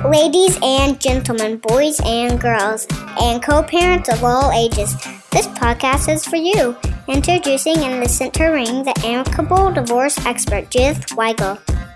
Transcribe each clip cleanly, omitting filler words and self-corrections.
Ladies and gentlemen, boys and girls, and co-parents of all ages, this podcast is for you. Introducing and the center ring, the amicable divorce expert, Judith Weigel.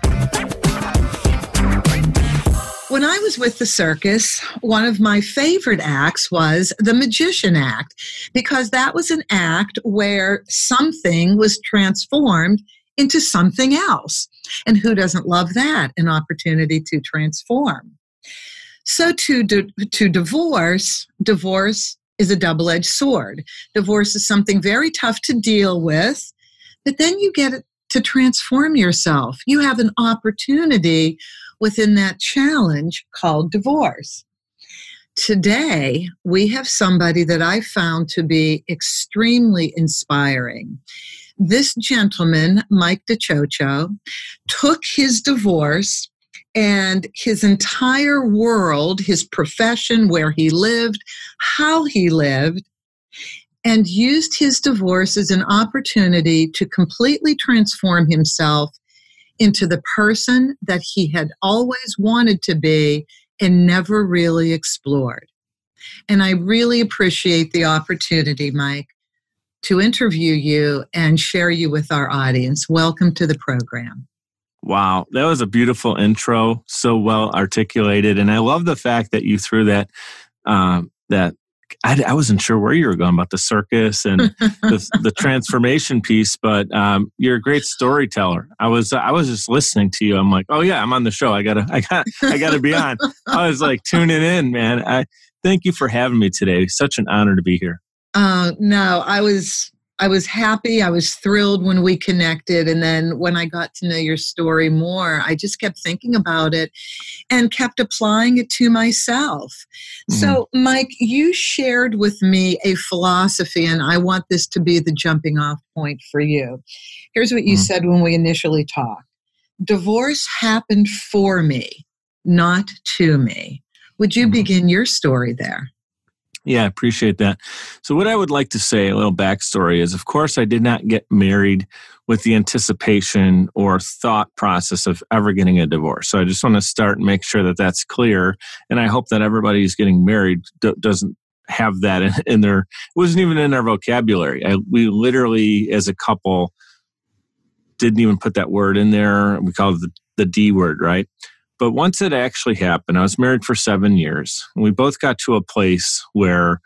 When I was with the circus, one of my favorite acts was the Magician Act, because that was an act where something was transformed into something else. And who doesn't love that, an opportunity to transform? So to divorce is a double-edged sword. Divorce is something very tough to deal with, but then you get to transform yourself. You have an opportunity within that challenge called divorce. Today, we have somebody that I found to be extremely inspiring. This gentleman, Mike DeCiocio, took his divorce and his entire world, his profession, where he lived, how he lived, and used his divorce as an opportunity to completely transform himself into the person that he had always wanted to be and never really explored. And I really appreciate the opportunity, Mike, to interview you and share you with our audience. Welcome to the program. Wow, that was a beautiful intro, so well articulated. And I love the fact that you threw that I wasn't sure where you were going about the circus and the transformation piece, but you're a great storyteller. I was just listening to you. I'm like, oh yeah, I'm on the show. I gotta be on. I was like tuning in, man. I thank you for having me today. Such an honor to be here. No, I was happy. I was thrilled when we connected. And then when I got to know your story more, I just kept thinking about it and kept applying it to myself. Mm-hmm. So, Mike, you shared with me a philosophy, and I want this to be the jumping off point for you. Here's what you said when we initially talked. Divorce happened for me, not to me. Would you begin your story there? Yeah, I appreciate that. So what I would like to say, a little backstory is, of course, I did not get married with the anticipation or thought process of ever getting a divorce. So I just want to start and make sure that that's clear. And I hope that everybody who's getting married doesn't have that in their, it wasn't even in our vocabulary. We literally, as a couple, didn't even put that word in there. We call it the D word, right? But once it actually happened, I was married for 7 years. And we both got to a place where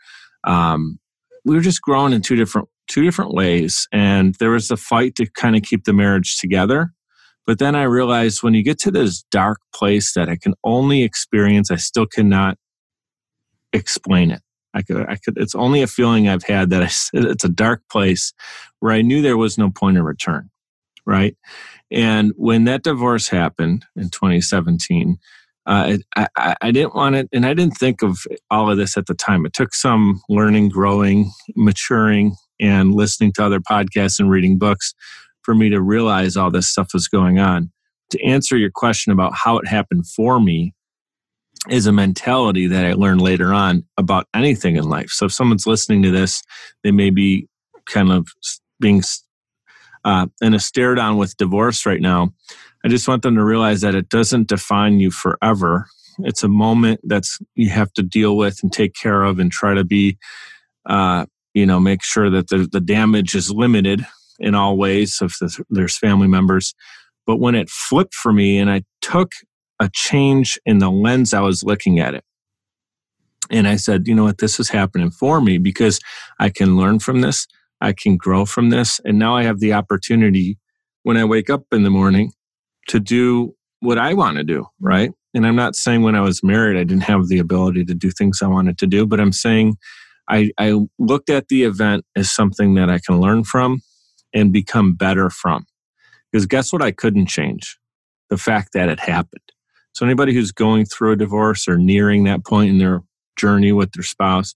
we were just growing in two different ways. And there was a fight to kind of keep the marriage together. But then I realized when you get to this dark place that I can only experience, I still cannot explain it. I could. It's only a feeling I've had that it's a dark place where I knew there was no point of return, right? And when that divorce happened in 2017, I didn't want it, and I didn't think of all of this at the time. It took some learning, growing, maturing, and listening to other podcasts and reading books for me to realize all this stuff was going on. To answer your question about how it happened for me is a mentality that I learned later on about anything in life. So if someone's listening to this, they may be kind of being in a stare down with divorce right now. I just want them to realize that it doesn't define you forever. It's a moment that's you have to deal with and take care of and try to be, make sure that the damage is limited in all ways if there's family members. But when it flipped for me and I took a change in the lens I was looking at it, and I said, you know what, this is happening for me because I can learn from this. I can grow from this. And now I have the opportunity when I wake up in the morning to do what I want to do, right? And I'm not saying when I was married, I didn't have the ability to do things I wanted to do, but I'm saying I looked at the event as something that I can learn from and become better from. Because guess what I couldn't change? The fact that it happened. So anybody who's going through a divorce or nearing that point in their journey with their spouse,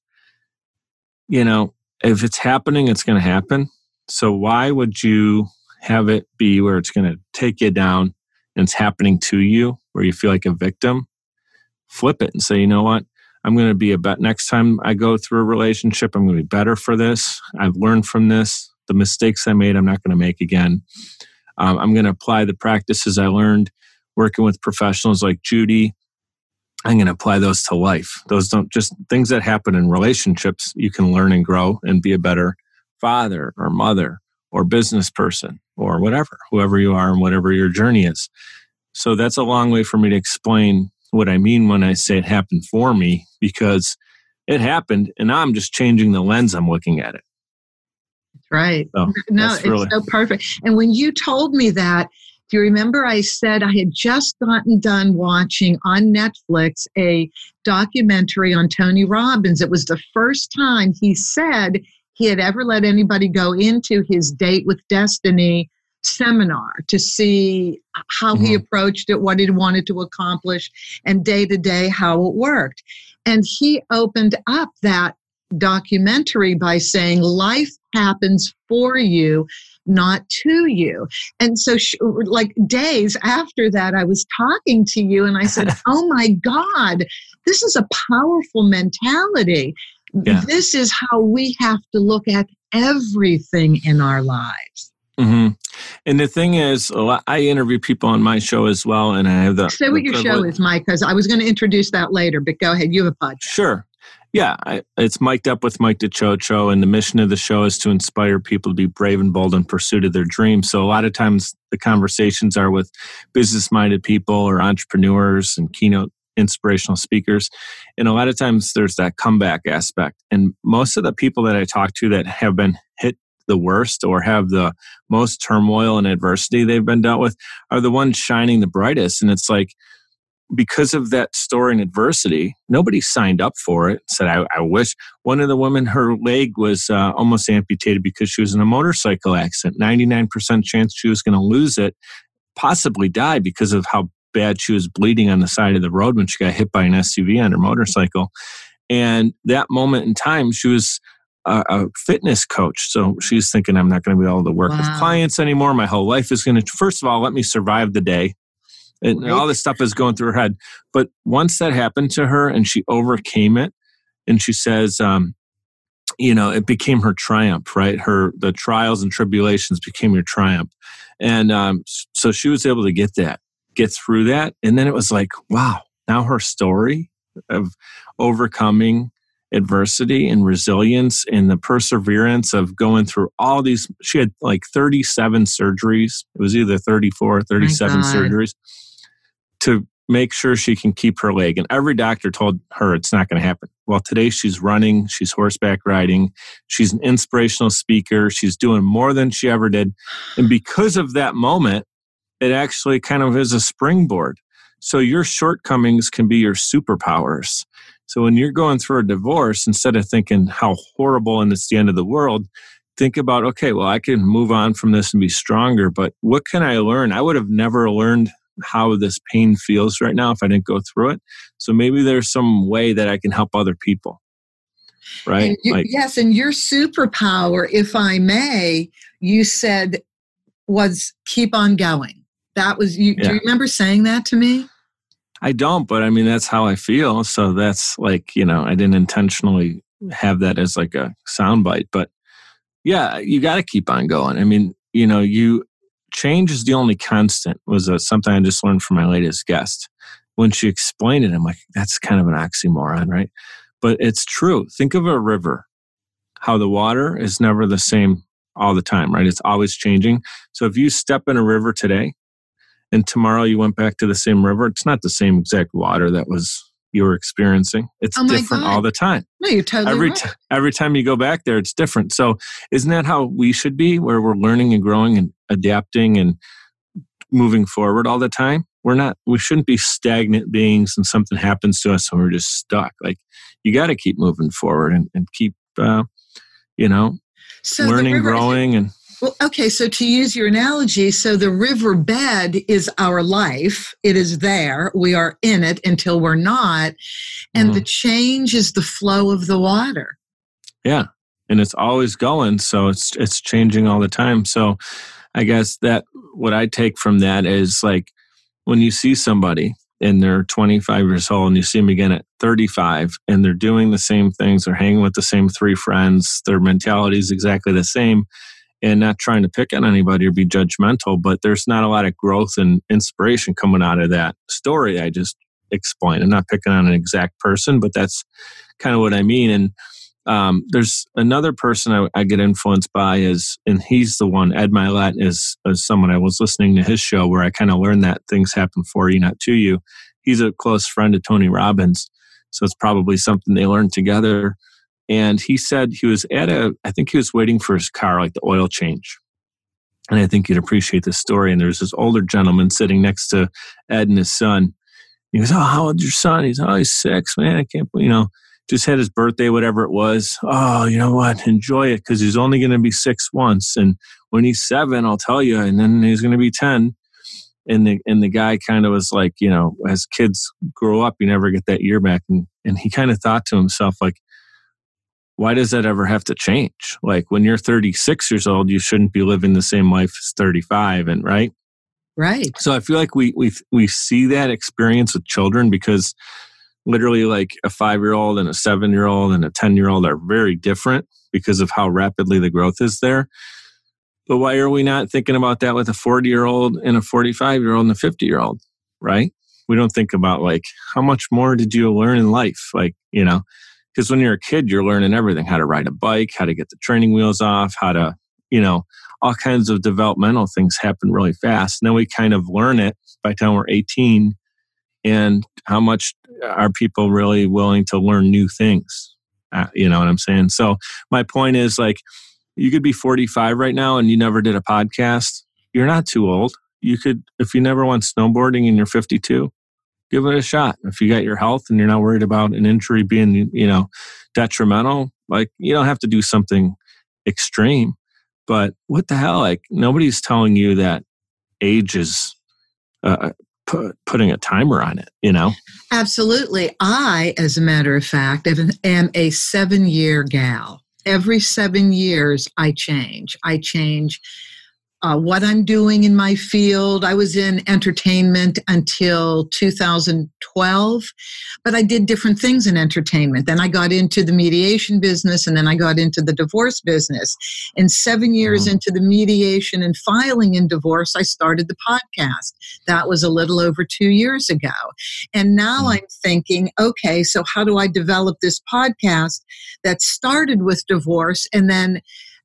if it's happening, it's going to happen. So why would you have it be where it's going to take you down and it's happening to you, where you feel like a victim? Flip it and say, you know what? I'm going to be next time I go through a relationship, I'm going to be better for this. I've learned from this. The mistakes I made, I'm not going to make again. I'm going to apply the practices I learned working with professionals like Judy I'm going to apply those to life. Those don't just things that happen in relationships. You can learn and grow and be a better father or mother or business person or whatever, whoever you are and whatever your journey is. So that's a long way for me to explain what I mean when I say it happened for me, because it happened and now I'm just changing the lens I'm looking at it. Right. So no, it's so perfect. And when you told me that, do you remember I said I had just gotten done watching on Netflix a documentary on Tony Robbins? It was the first time he said he had ever let anybody go into his Date with Destiny seminar to see how he approached it, what he wanted to accomplish, and day to day how it worked. And he opened up that documentary by saying life happens for you, not to you. And so like days after that, I was talking to you and I said, oh my God, this is a powerful mentality. Yeah. This is how we have to look at everything in our lives. Mm-hmm. And the thing is, I interview people on my show as well, and I have the... Say what your show is, Mike, because I was going to introduce that later, but go ahead. You have a podcast. Sure. Yeah, it's Mic'd Up with Mike DeChocho, and the mission of the show is to inspire people to be brave and bold in pursuit of their dreams. So a lot of times the conversations are with business-minded people or entrepreneurs and keynote inspirational speakers. And a lot of times there's that comeback aspect. And most of the people that I talk to that have been hit the worst or have the most turmoil and adversity they've been dealt with are the ones shining the brightest. And it's like, because of that story and adversity, nobody signed up for it. Said, I wish. One of the women, her leg was almost amputated because she was in a motorcycle accident. 99% chance she was going to lose it, possibly die because of how bad she was bleeding on the side of the road when she got hit by an SUV on her motorcycle. And that moment in time, she was a fitness coach. So she's thinking, I'm not going to be able to work with clients anymore. My whole life is going to, first of all, let me survive the day. And all this stuff is going through her head. But once that happened to her and she overcame it, and she says, it became her triumph, right? The trials and tribulations became your triumph. And so she was able to get through that. And then it was like, wow, now her story of overcoming adversity and resilience and the perseverance of going through all these, she had like 37 surgeries. It was either 34 or 37 surgeries to make sure she can keep her leg. And every doctor told her it's not going to happen. Well, today she's running, she's horseback riding, she's an inspirational speaker, she's doing more than she ever did. And because of that moment, it actually kind of is a springboard. So your shortcomings can be your superpowers. So when you're going through a divorce, instead of thinking how horrible and it's the end of the world, think about, okay, well, I can move on from this and be stronger, but what can I learn? I would have never learned how this pain feels right now if I didn't go through it. So maybe there's some way that I can help other people. Right? Yes, and your superpower, if I may, you said was keep on going. That was you. Yeah. Do you remember saying that to me? I don't, but I mean, that's how I feel. So that's like, I didn't intentionally have that as like a soundbite, but yeah, you got to keep on going. I mean, change is the only constant was something I just learned from my latest guest. When she explained it, I'm like, that's kind of an oxymoron, right? But it's true. Think of a river, how the water is never the same all the time, right? It's always changing. So if you step in a river today and tomorrow you went back to the same river, it's not the same exact water that you were experiencing. It's different all the time. No, you're totally right. Every time you go back there, it's different. So isn't that how we should be, where we're learning and growing and adapting and moving forward all the time? We shouldn't be stagnant beings and something happens to us and we're just stuck. Like, you got to keep moving forward and keep, learning, growing. And well, okay, so to use your analogy, so the riverbed is our life. It is there. We are in it until we're not. And the change is the flow of the water. Yeah, and it's always going. So it's changing all the time. So I guess that what I take from that is like when you see somebody and they're 25 years old and you see them again at 35 and they're doing the same things, they're hanging with the same three friends, their mentality is exactly the same. And not trying to pick on anybody or be judgmental, but there's not a lot of growth and inspiration coming out of that story I just explain. I'm not picking on an exact person, but that's kind of what I mean. And there's another person I get influenced by and he's the one, Ed Mylett is someone I was listening to his show where I kind of learned that things happen for you, not to you. He's a close friend of Tony Robbins. So it's probably something they learned together. And he said he was I think he was waiting for his car, like the oil change. And I think you'd appreciate this story. And there's this older gentleman sitting next to Ed and his son. He goes, "Oh, how old's your son?" He's 6, man. I can't, just had his birthday, whatever it was. "Oh, you know what? Enjoy it because he's only going to be 6 once. And when he's 7, I'll tell you, and then he's going to be 10. And the guy kind of was like, as kids grow up, you never get that year back. And he kind of thought to himself, like, why does that ever have to change? Like when you're 36 years old, you shouldn't be living the same life as 35, and right? Right. So I feel like we see that experience with children because literally like a 5-year-old and a 7-year-old and a 10-year-old are very different because of how rapidly the growth is there. But why are we not thinking about that with a 40-year-old and a 45-year-old and a 50-year-old, right? We don't think about like, how much more did you learn in life? Like, because when you're a kid, you're learning everything, how to ride a bike, how to get the training wheels off, how to, all kinds of developmental things happen really fast. And then we kind of learn it by the time we're 18. And how much are people really willing to learn new things? You know what I'm saying? So my point is like, you could be 45 right now and you never did a podcast. You're not too old. You could, if you never went snowboarding and you're 52, give it a shot. If you got your health and you're not worried about an injury being, detrimental, like you don't have to do something extreme. But what the hell? Like nobody's telling you that age is putting a timer on it, Absolutely. I, as a matter of fact, am a 7-year gal. Every 7 years, I change. What I'm doing in my field. I was in entertainment until 2012, but I did different things in entertainment. Then I got into the mediation business, and then I got into the divorce business. And 7 years into the mediation and filing in divorce, I started the podcast. That was a little over 2 years ago. And now I'm thinking, okay, so how do I develop this podcast that started with divorce and then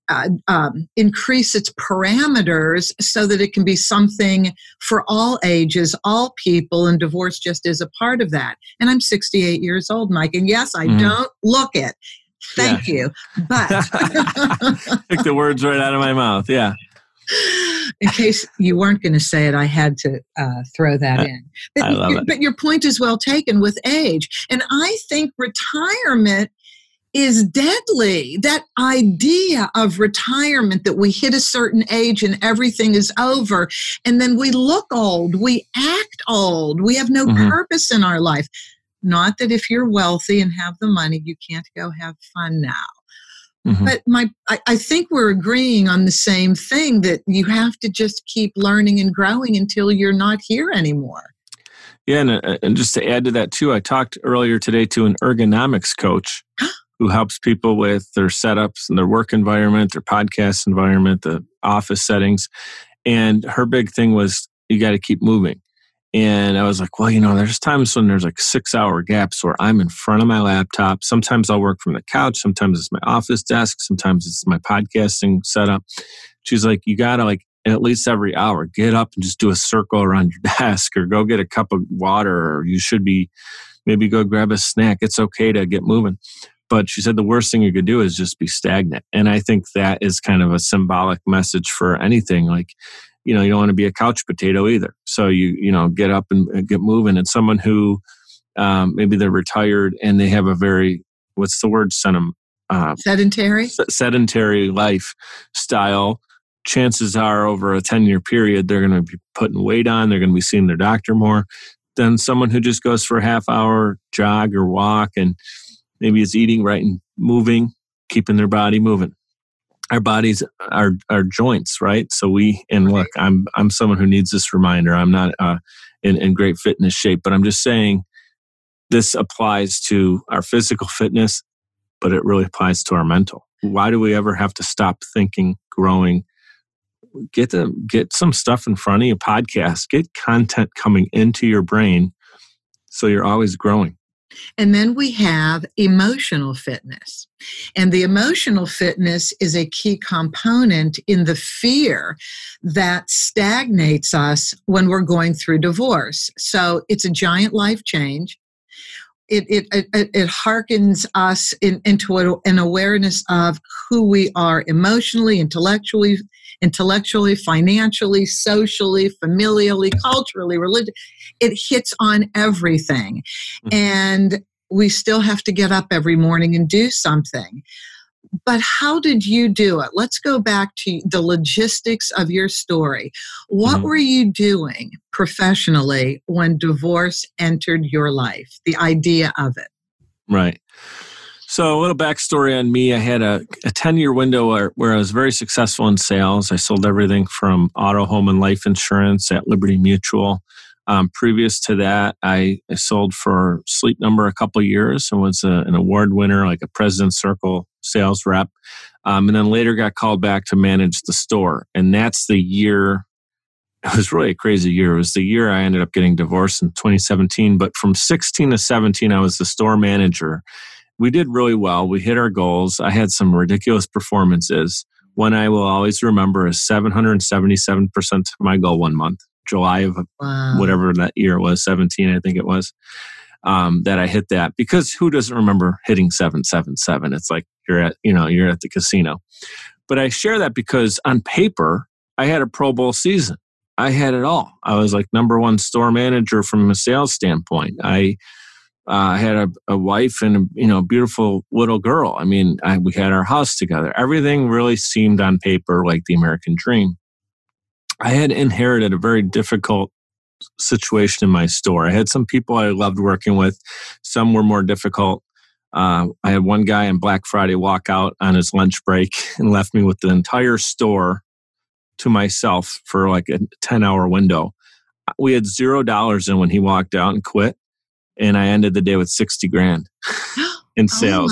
increase its parameters so that it can be something for all ages, all people, and divorce just is a part of that. And I'm 68 years old, Mike, and yes, I don't look it. Thank you. But took the words right out of my mouth. Yeah. In case you weren't going to say it, I had to throw that in. I love it. But your point is well taken with age. And I think retirement is deadly. That idea of retirement, that we hit a certain age and everything is over, and then we look old, we act old, we have no purpose in our life. Not that if you're wealthy and have the money, you can't go have fun now. But I think we're agreeing on the same thing, that you have to just keep learning and growing until you're not here anymore. Yeah, and just to add to that too, I talked earlier today to an ergonomics coach who helps people with their setups and their work environment, their podcast environment, the office settings. And her big thing was, you got to keep moving. And I was like, well, there's times when there's like 6-hour gaps where I'm in front of my laptop. Sometimes I'll work from the couch. Sometimes it's my office desk. Sometimes it's my podcasting setup. She's like, you got to like at least every hour, get up and just do a circle around your desk, or go get a cup of water, or you should be maybe go grab a snack. It's okay to get moving. But she said the worst thing you could do is just be stagnant. And I think that is kind of a symbolic message for anything. Like, you don't want to be a couch potato either. So you get up and get moving. And someone who maybe they're retired and they have a very, what's the word? Sedentary lifestyle. Chances are over a 10-year period, they're going to be putting weight on. They're going to be seeing their doctor more than someone who just goes for a half-hour jog or walk and maybe is eating right and moving, keeping their body moving. Our bodies are joints, right? So look, I'm someone who needs this reminder. I'm not in great fitness shape, but I'm just saying this applies to our physical fitness, but it really applies to our mental. Why do we ever have to stop thinking, growing? Get some stuff in front of you, podcast, get content coming into your brain So you're always growing. And then we have emotional fitness. And the emotional fitness is a key component in the fear that stagnates us when we're going through divorce. So it's a giant life change. It hearkens us into an awareness of who we are emotionally, intellectually, financially, socially, familially, culturally, religiously. It hits on everything. And we still have to get up every morning and do something. But how did you do it? Let's go back to the logistics of your story. What were you doing professionally when divorce entered your life? The idea of it. Right. So a little backstory on me. I had a 10-year window where I was very successful in sales. I sold everything from auto, home, and life insurance at Liberty Mutual. Previous to that, I sold for Sleep Number a couple of years and was an award winner, like a President's Circle sales rep. And then later got called back to manage the store. And that's the year, it was really a crazy year. It was the year I ended up getting divorced in 2017. But from 16 to 17, I was the store manager. We did really well. We hit our goals. I had some ridiculous performances. One I will always remember is 777% of my goal one month. July of whatever that year was, 17, I think it was, that I hit that. Because who doesn't remember hitting 777? It's like you're at the casino. But I share that because on paper, I had a Pro Bowl season. I had it all. I was like number one store manager from a sales standpoint. I had a wife and a beautiful little girl. I mean, we had our house together. Everything really seemed on paper like the American dream. I had inherited a very difficult situation in my store. I had some people I loved working with. Some were more difficult. I had one guy on Black Friday walk out on his lunch break and left me with the entire store to myself for like a 10-hour window. We had $0 in when he walked out and quit. And I ended the day with $60,000 in sales,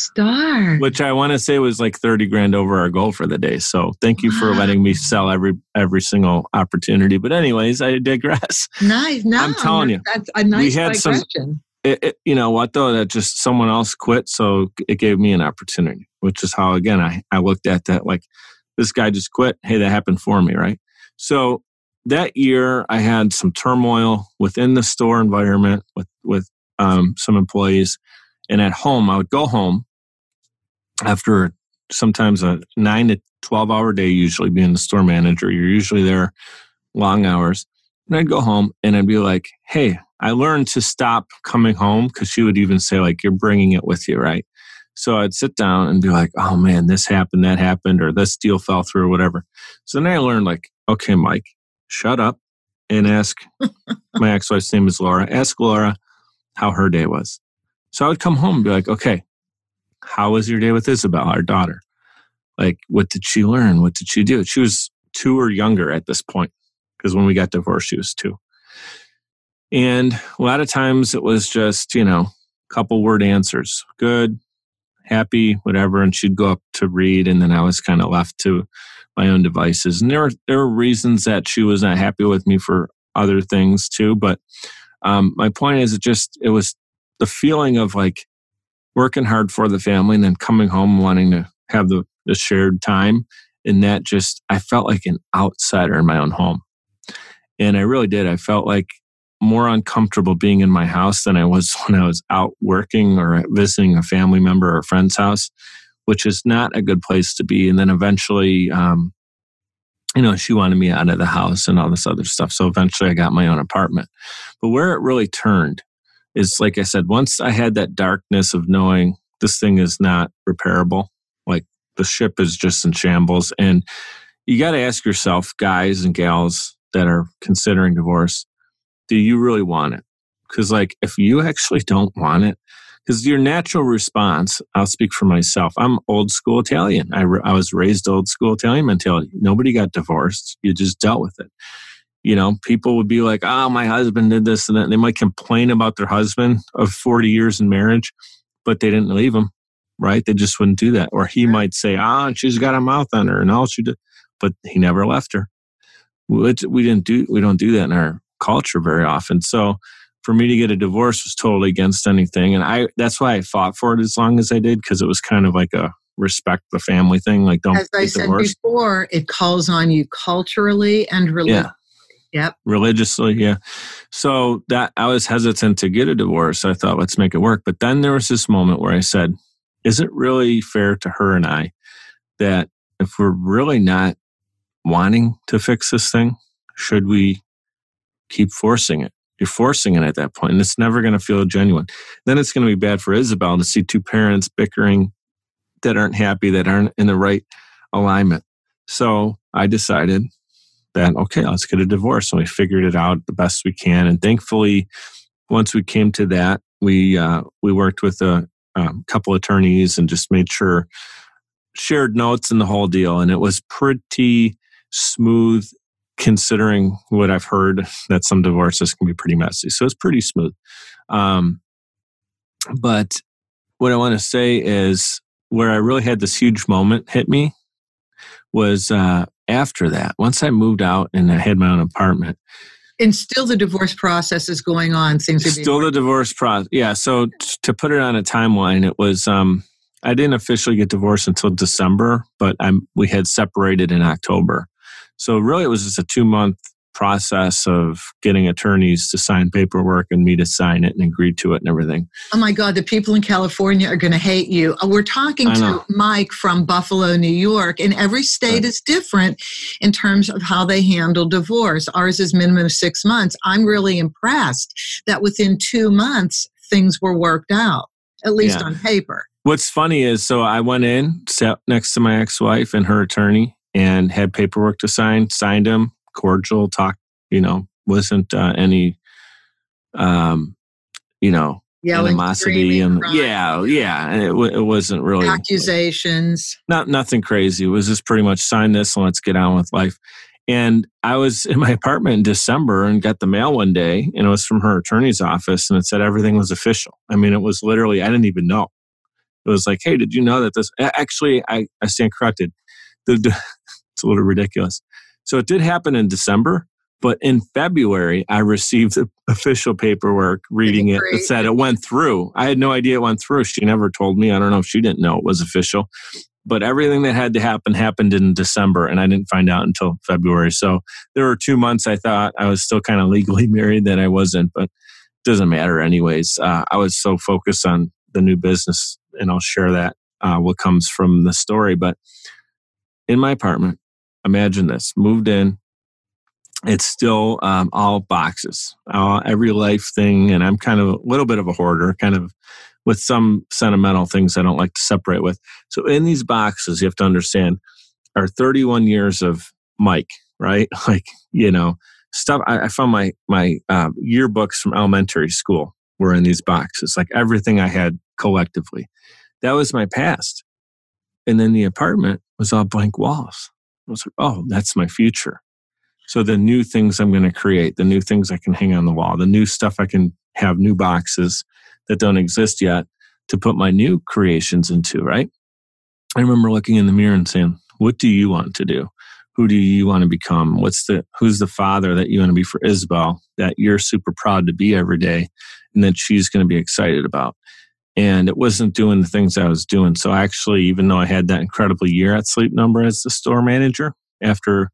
which I want to say was like $30,000 over our goal for the day. So thank you for letting me sell every single opportunity. But anyways, I digress. Nice. No, I'm telling you, that's a nice digression. You know what though? That just someone else quit, so it gave me an opportunity, which is how again I looked at that like this guy just quit. Hey, that happened for me, right? So that year, I had some turmoil within the store environment with some employees. And at home, I would go home after sometimes a 9 to 12-hour day, usually being the store manager. You're usually there long hours. And I'd go home and I'd be like, hey, I learned to stop coming home because she would even say, like, you're bringing it with you, right? So I'd sit down and be like, oh, man, this happened, that happened, or this deal fell through or whatever. So then I learned, like, okay, Mike, shut up and ask, my ex-wife's name is Laura, ask Laura how her day was. So I would come home and be like, okay, how was your day with Isabel, our daughter? Like, what did she learn? What did she do? She was 2 or younger at this point because when we got divorced, she was 2. And a lot of times it was just, couple word answers, good, happy, whatever. And she'd go up to read and then I was kind of left to my own devices. And there were reasons that she was not happy with me for other things too. But my point is, it was the feeling of like working hard for the family and then coming home wanting to have the shared time. And that just, I felt like an outsider in my own home. And I really did. I felt like more uncomfortable being in my house than I was when I was out working or visiting a family member or a friend's house, which is not a good place to be. And then eventually, she wanted me out of the house and all this other stuff. So eventually I got my own apartment. But where it really turned is, like I said, once I had that darkness of knowing this thing is not repairable, like the ship is just in shambles. And you got to ask yourself, guys and gals that are considering divorce, do you really want it? Because like, if you actually don't want it, because your natural response, I'll speak for myself. I'm old school Italian. I was raised old school Italian mentality. Nobody got divorced. You just dealt with it. People would be like, oh, my husband did this and that. And they might complain about their husband of 40 years in marriage, but they didn't leave him, right? They just wouldn't do that. Or he might say, she's got a mouth on her and all she did, but he never left her. We don't do that in our culture very often. So for me to get a divorce was totally against anything. And that's why I fought for it as long as I did, because it was kind of like a respect the family thing. Like, don't As I get said divorced. before, it calls on you culturally and religiously. Yep. Religiously, yeah. So that I was hesitant to get a divorce. I thought, let's make it work. But then there was this moment where I said, is it really fair to her and I that if we're really not wanting to fix this thing, should we keep forcing it? You're forcing it at that point, and it's never going to feel genuine. Then it's going to be bad for Isabel to see two parents bickering that aren't happy, that aren't in the right alignment. So I decided that, okay, let's get a divorce. And we figured it out the best we can. And thankfully, once we came to that, we worked with a couple attorneys and just made sure, shared notes and the whole deal. And it was pretty smooth, considering what I've heard that some divorces can be pretty messy. So it's pretty smooth. But what I want to say is where I really had this huge moment hit me was after that. Once I moved out and I had my own apartment. And still the divorce process is going on. Things are still the divorce process. Yeah. So to put it on a timeline, it was, I didn't officially get divorced until December, but we had separated in October. So really it was just a 2-month process of getting attorneys to sign paperwork and me to sign it and agree to it and everything. Oh my God, the people in California are going to hate you. We're talking to Mike from Buffalo, New York, and every state is different in terms of how they handle divorce. Ours is minimum 6 months. I'm really impressed that within 2 months, things were worked out, at least on paper. What's funny is, so I went in, sat next to my ex-wife and her attorney and had paperwork to sign, signed them, cordial talk, wasn't any, animosity and it wasn't really accusations. Nothing crazy. It was just pretty much sign this and let's get on with life. And I was in my apartment in December and got the mail one day, and it was from her attorney's office, and it said everything was official. I mean, it was literally, I didn't even know. It was like, hey, did you know that this? Actually, I stand corrected. It's a little ridiculous. So it did happen in December, but in February, I received the official paperwork reading it that said it went through. I had no idea it went through. She never told me. I don't know if she didn't know it was official. But everything that had to happen happened in December, and I didn't find out until February. So there were 2 months I thought I was still kind of legally married that I wasn't, but it doesn't matter anyways. I was so focused on the new business, and I'll share that, what comes from the story. But in my apartment, imagine this, moved in, it's still all boxes, every life thing. And I'm kind of a little bit of a hoarder, kind of with some sentimental things I don't like to separate with. So in these boxes, you have to understand, are 31 years of Mike, right? Like, stuff. I found my yearbooks from elementary school were in these boxes, like everything I had collectively. That was my past. And then the apartment was all blank walls. I was like, oh, that's my future. So the new things I'm going to create, the new things I can hang on the wall, the new stuff I can have, new boxes that don't exist yet to put my new creations into, right? I remember looking in the mirror and saying, what do you want to do? Who do you want to become? Who's the father that you want to be for Isabel, that you're super proud to be every day and that she's going to be excited about? And it wasn't doing the things I was doing. So actually, even though I had that incredible year at Sleep Number as the store manager, after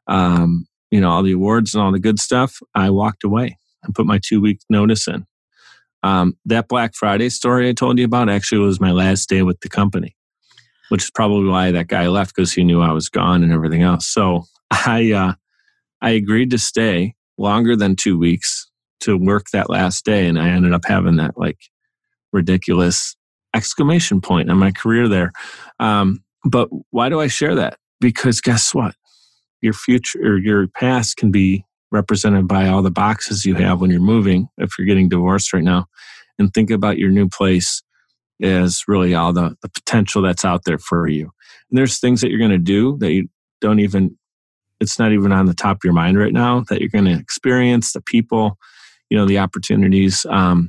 all the awards and all the good stuff, I walked away and put my 2-week notice in. That Black Friday story I told you about actually was my last day with the company, which is probably why that guy left, because he knew I was gone and everything else. So I agreed to stay longer than 2 weeks to work that last day, and I ended up having that ridiculous exclamation point in my career there. But why do I share that? Because guess what? Your future or your past can be represented by all the boxes you have when you're moving, if you're getting divorced right now. And think about your new place as really all the potential that's out there for you. And there's things that you're going to do that you don't even, it's not even on the top of your mind right now, that you're going to experience, the people, the opportunities.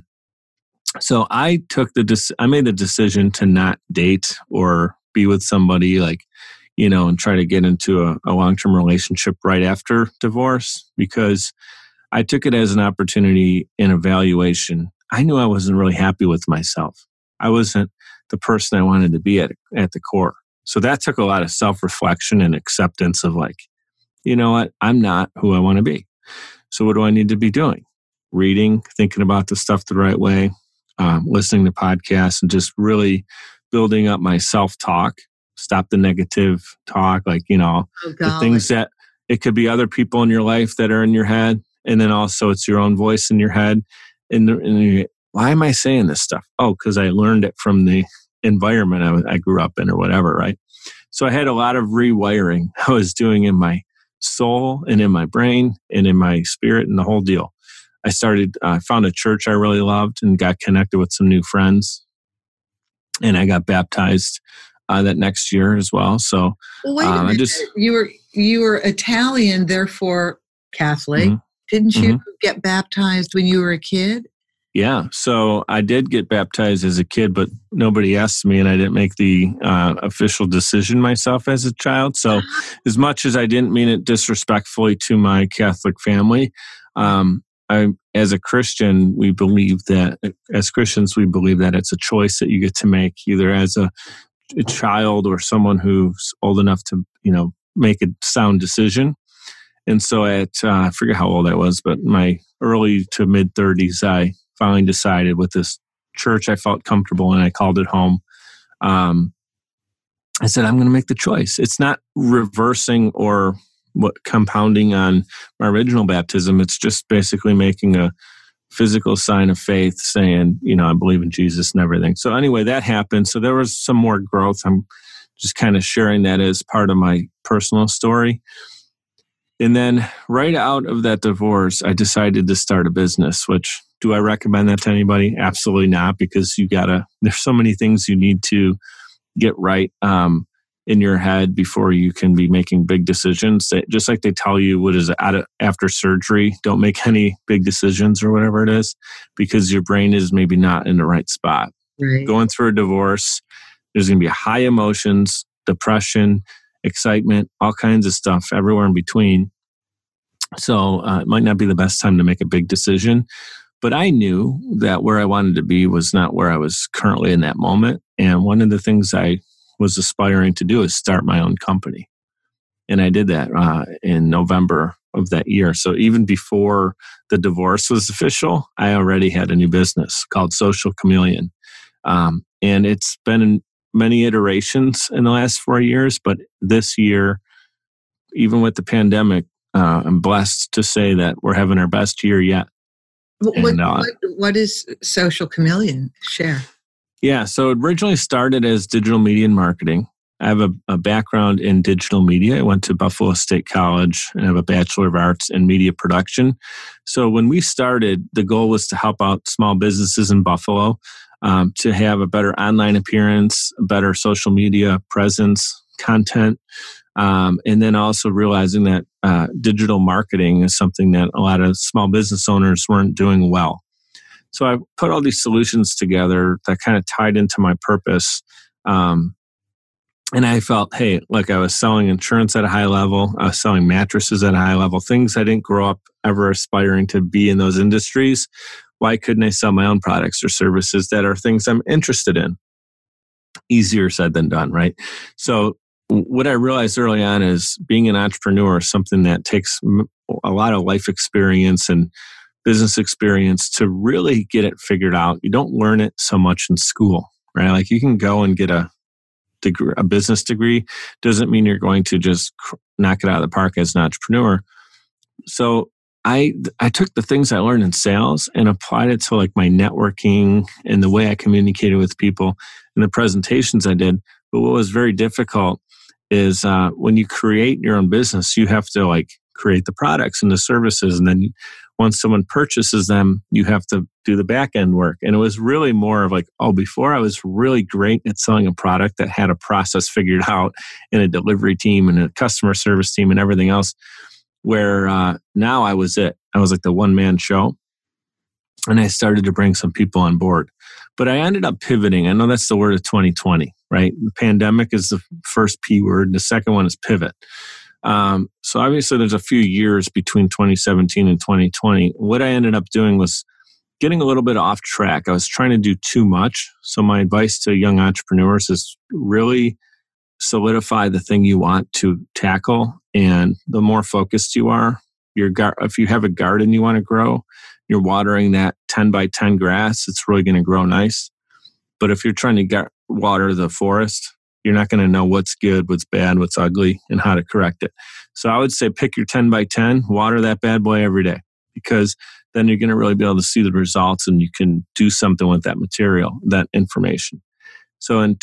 So I made the decision to not date or be with somebody and try to get into a long-term relationship right after divorce, because I took it as an opportunity in evaluation. I knew I wasn't really happy with myself. I wasn't the person I wanted to be at the core. So that took a lot of self-reflection and acceptance of like, you know what? I'm not who I want to be. So what do I need to be doing? Reading, thinking about the stuff the right way, listening to podcasts, and just really building up my self-talk. Stop the negative talk, like, the things that it could be other people in your life that are in your head. And then also it's your own voice in your head. And why am I saying this stuff? Oh, because I learned it from the environment I grew up in or whatever, right? So I had a lot of rewiring I was doing in my soul and in my brain and in my spirit and the whole deal. I found a church I really loved and got connected with some new friends. And I got baptized that next year as well. So wait a minute. You were Italian, therefore Catholic. Mm-hmm. Didn't you get baptized when you were a kid? Yeah. So I did get baptized as a kid, but nobody asked me, and I didn't make the official decision myself as a child. So as much as I didn't mean it disrespectfully to my Catholic family, as a Christian, we believe that it's a choice that you get to make either as a child or someone who's old enough to, make a sound decision. And so I forget how old I was, but my early to mid 30s, I finally decided with this church I felt comfortable in. I called it home. I said, I'm going to make the choice. It's not reversing or compounding on my original baptism. It's just basically making a physical sign of faith saying, I believe in Jesus and everything. So anyway, that happened. So there was some more growth. I'm just kind of sharing that as part of my personal story. And then right out of that divorce, I decided to start a business, which do I recommend that to anybody? Absolutely not, because there's so many things you need to get right in your head before you can be making big decisions. Just like they tell you, after surgery, don't make any big decisions or whatever it is, because your brain is maybe not in the right spot. Right. Going through a divorce, there's going to be high emotions, depression, excitement, all kinds of stuff everywhere in between. So it might not be the best time to make a big decision. But I knew that where I wanted to be was not where I was currently in that moment. And one of the things I was aspiring to do is start my own company. And I did that in November of that year. So even before the divorce was official, I already had a new business called Social Chameleon. And it's been in many iterations in the last 4 years. But this year, even with the pandemic, I'm blessed to say that we're having our best year yet. What is Social Chameleon? Share. Yeah, so it originally started as digital media and marketing. I have a background in digital media. I went to Buffalo State College and have a Bachelor of Arts in Media Production. So when we started, the goal was to help out small businesses in Buffalo to have a better online appearance, a better social media presence, content, and then also realizing that digital marketing is something that a lot of small business owners weren't doing well. So I put all these solutions together that kind of tied into my purpose. And I felt, hey, look, I was selling insurance at a high level. I was selling mattresses at a high level, things I didn't grow up ever aspiring to be in those industries. Why couldn't I sell my own products or services that are things I'm interested in? Easier said than done, right? So what I realized early on is being an entrepreneur is something that takes a lot of life experience and business experience to really get it figured out. You don't learn it so much in school, right? Like you can go and get a business degree. Doesn't mean you're going to just knock it out of the park as an entrepreneur. So I took the things I learned in sales and applied it to like my networking and the way I communicated with people and the presentations I did. But what was very difficult is when you create your own business, you have to like create the products and the services. And then once someone purchases them, you have to do the back end work. And it was really more of like, before I was really great at selling a product that had a process figured out and a delivery team and a customer service team and everything else, where now I was it. I was like the one-man show. And I started to bring some people on board. But I ended up pivoting. I know that's the word of 2020, right? The pandemic is the first P word. And the second one is pivot. So obviously there's a few years between 2017 and 2020. What I ended up doing was getting a little bit off track. I was trying to do too much. So my advice to young entrepreneurs is really solidify the thing you want to tackle. And the more focused you are, if you have a garden you want to grow, you're watering that 10 by 10 grass, it's really going to grow nice. But if you're trying to water the forest, you're not going to know what's good, what's bad, what's ugly, and how to correct it. So I would say pick your 10 by 10, water that bad boy every day, because then you're going to really be able to see the results and you can do something with that material, that information. So in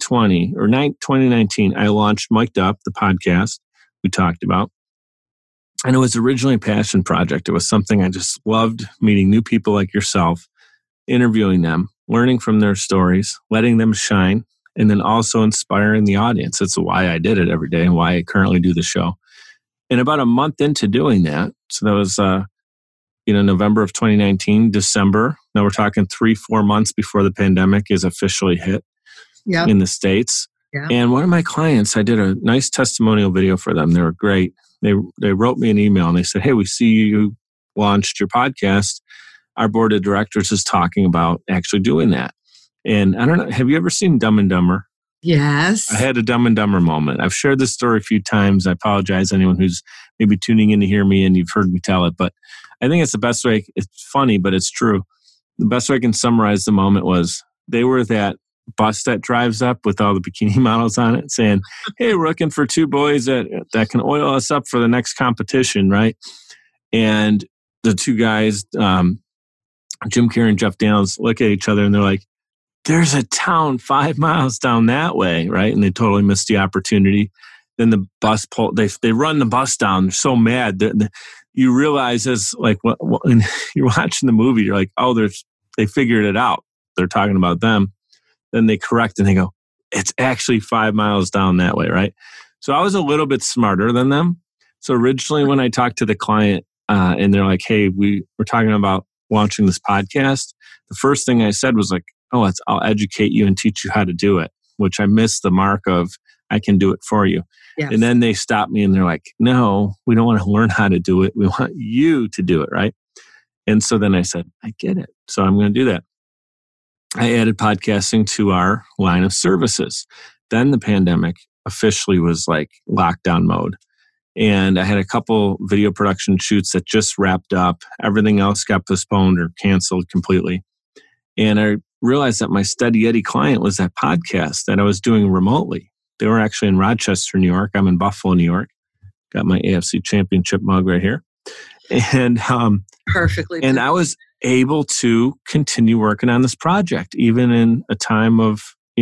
2019, I launched Mic'd Up, the podcast we talked about. And it was originally a passion project. It was something I just loved, meeting new people like yourself, interviewing them, learning from their stories, letting them shine, and then also inspiring the audience. That's why I did it every day and why I currently do the show. And about a month into doing that, so that was November of 2019, December. Now we're talking 3-4 months before the pandemic is officially hit in the States. Yep. And one of my clients, I did a nice testimonial video for them. They were great. They wrote me an email and they said, "Hey, we see you launched your podcast. Our board of directors is talking about actually doing that." And I don't know, have you ever seen Dumb and Dumber? Yes. I had a Dumb and Dumber moment. I've shared this story a few times. I apologize to anyone who's maybe tuning in to hear me and you've heard me tell it, but I think it's the best way. It's funny, but it's true. The best way I can summarize the moment was they were that bus that drives up with all the bikini models on it saying, "Hey, we're looking for 2 boys that can oil us up for the next competition," right? And the 2 guys, Jim Carrey and Jeff Daniels, look at each other and they're like, "There's a town 5 miles down that way," right? And they totally missed the opportunity. Then the bus they run the bus down. They're so mad. You realize as like when you're watching the movie, you're like, "Oh, they figured it out. They're talking about them." Then they correct and they go, "It's actually 5 miles down that way," right? So I was a little bit smarter than them. So originally when I talked to the client and they're like, "Hey, we're talking about launching this podcast," the first thing I said was like, "Oh, I'll educate you and teach you how to do it," which I missed the mark of, "I can do it for you." Yes. And then they stopped me and they're like, "No, we don't want to learn how to do it. We want you to do it," right? And so then I said, "I get it. So I'm going to do that." I added podcasting to our line of services. Then the pandemic officially was like lockdown mode. And I had a couple video production shoots that just wrapped up. Everything else got postponed or canceled completely. And I realized that my Steady Eddie client was that podcast that I was doing remotely. They were actually in Rochester, New York. I'm in Buffalo, New York. Got my AFC championship mug right here. And perfectly. And I was able to continue working on this project, even in a time of,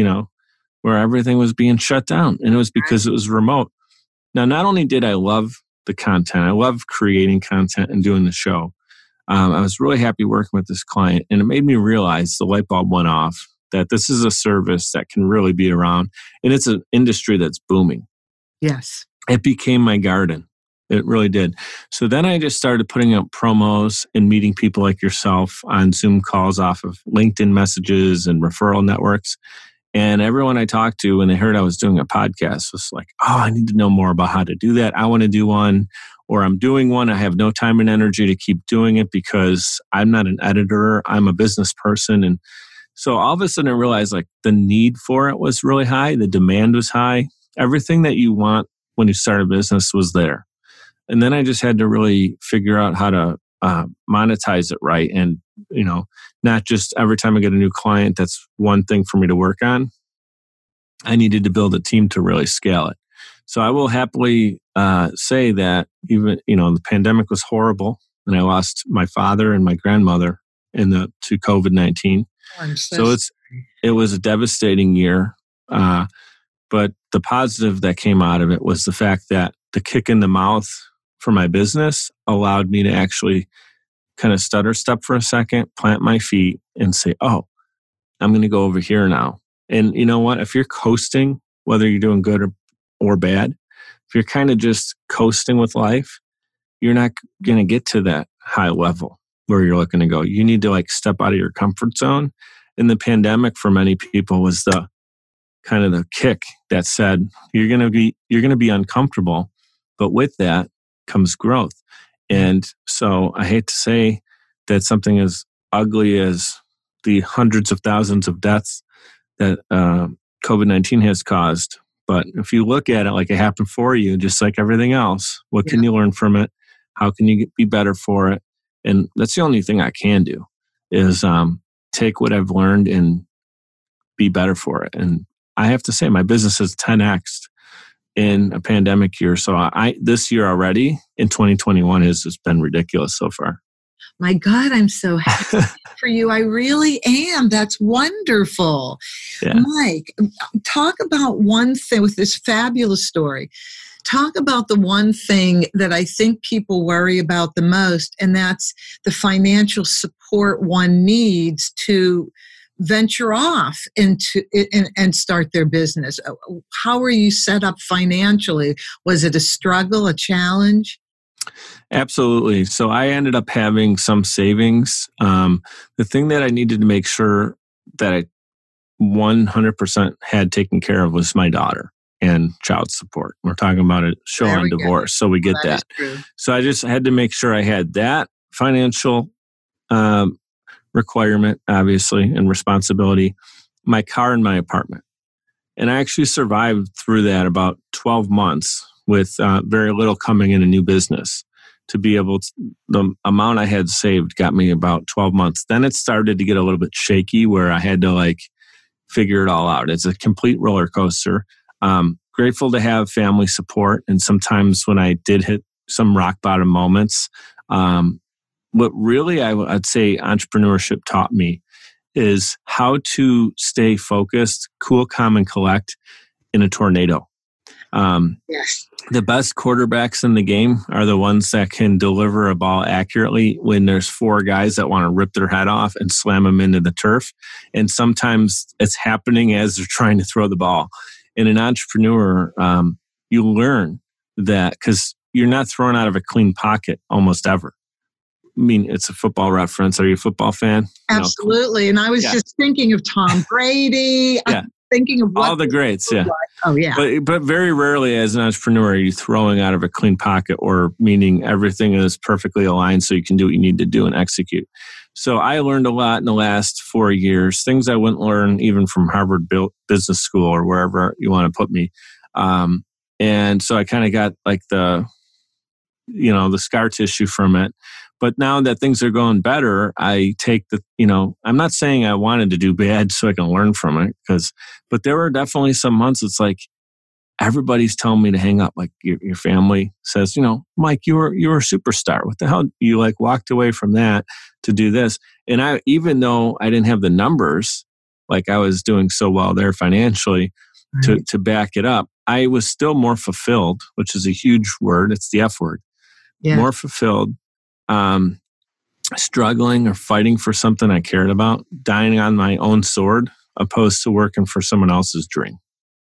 where everything was being shut down. And it was because it was remote. Now, not only did I love the content, I love creating content and doing the show. I was really happy working with this client, and it made me realize the light bulb went off that this is a service that can really be around, and it's an industry that's booming. Yes. It became my garden. It really did. So then I just started putting out promos and meeting people like yourself on Zoom calls off of LinkedIn messages and referral networks. And everyone I talked to when they heard I was doing a podcast was like, "Oh, I need to know more about how to do that. I want to do one, or I'm doing one. I have no time and energy to keep doing it because I'm not an editor. I'm a business person." And so all of a sudden I realized like the need for it was really high. The demand was high. Everything that you want when you start a business was there. And then I just had to really figure out how to monetize it right. And, not just every time I get a new client, that's one thing for me to work on. I needed to build a team to really scale it. So I will happily say that even, the pandemic was horrible and I lost my father and my grandmother to COVID-19. So it was a devastating year. But the positive that came out of it was the fact that the kick in the mouth for my business allowed me to actually kind of stutter step for a second, plant my feet and say, "Oh, I'm going to go over here now." And you know what? If you're coasting, whether you're doing good or bad, if you're kind of just coasting with life, you're not going to get to that high level where you're looking to go. You need to step out of your comfort zone. And the pandemic for many people was the kind of the kick that said, you're going to be uncomfortable, But with that comes growth. And so I hate to say that something as ugly as the hundreds of thousands of deaths that COVID-19 has caused. But if you look at it like it happened for you, just like everything else, what can you learn from it? How can you be better for it? And that's the only thing I can do is take what I've learned and be better for it. And I have to say, my business has 10x'd in a pandemic year. So this year already in 2021 has just been ridiculous so far. My God, I'm so happy for you. I really am. That's wonderful. Yeah. Mike, talk about one thing with this fabulous story. Talk about the one thing that I think people worry about the most, and that's the financial support one needs to venture off into and start their business. How were you set up financially? Was it a struggle, a challenge? Absolutely. So I ended up having some savings. The thing that I needed to make sure that I 100% had taken care of was my daughter and child support. We're talking about a show on divorce, so we get that. So I just had to make sure I had that financial requirement, obviously, and responsibility, my car and my apartment. And I actually survived through that about 12 months with very little coming in a new business. To be able to, the amount I had saved got me about 12 months. Then it started to get a little bit shaky where I had to figure it all out. It's a complete roller coaster. Grateful to have family support. And sometimes when I did hit some rock bottom moments, what really I'd say entrepreneurship taught me is how to stay focused, cool, calm, and collect in a tornado. Yes. The best quarterbacks in the game are the ones that can deliver a ball accurately when there's four guys that want to rip their head off and slam them into the turf. And sometimes it's happening as they're trying to throw the ball. In an entrepreneur, you learn that because you're not thrown out of a clean pocket almost ever. I mean, it's a football reference. Are you a football fan? Absolutely. And I was just thinking of Tom Brady. Yeah. Thinking of all the greats, yeah. Like. Oh, yeah. But very rarely as an entrepreneur are you throwing out of a clean pocket, or meaning everything is perfectly aligned so you can do what you need to do and execute. So I learned a lot in the last 4 years, things I wouldn't learn even from Harvard Business School or wherever you want to put me. And so I kind of got the scar tissue from it. But now that things are going better, I take I'm not saying I wanted to do bad so I can learn from it, but there were definitely some months it's like everybody's telling me to hang up. Like your family says, Mike, you were a superstar. What the hell? You walked away from that to do this. And even though I didn't have the numbers, I was doing so well there financially to back it up, I was still more fulfilled, which is a huge word. It's the F word. Yeah. More fulfilled. Struggling or fighting for something I cared about, dying on my own sword, opposed to working for someone else's dream.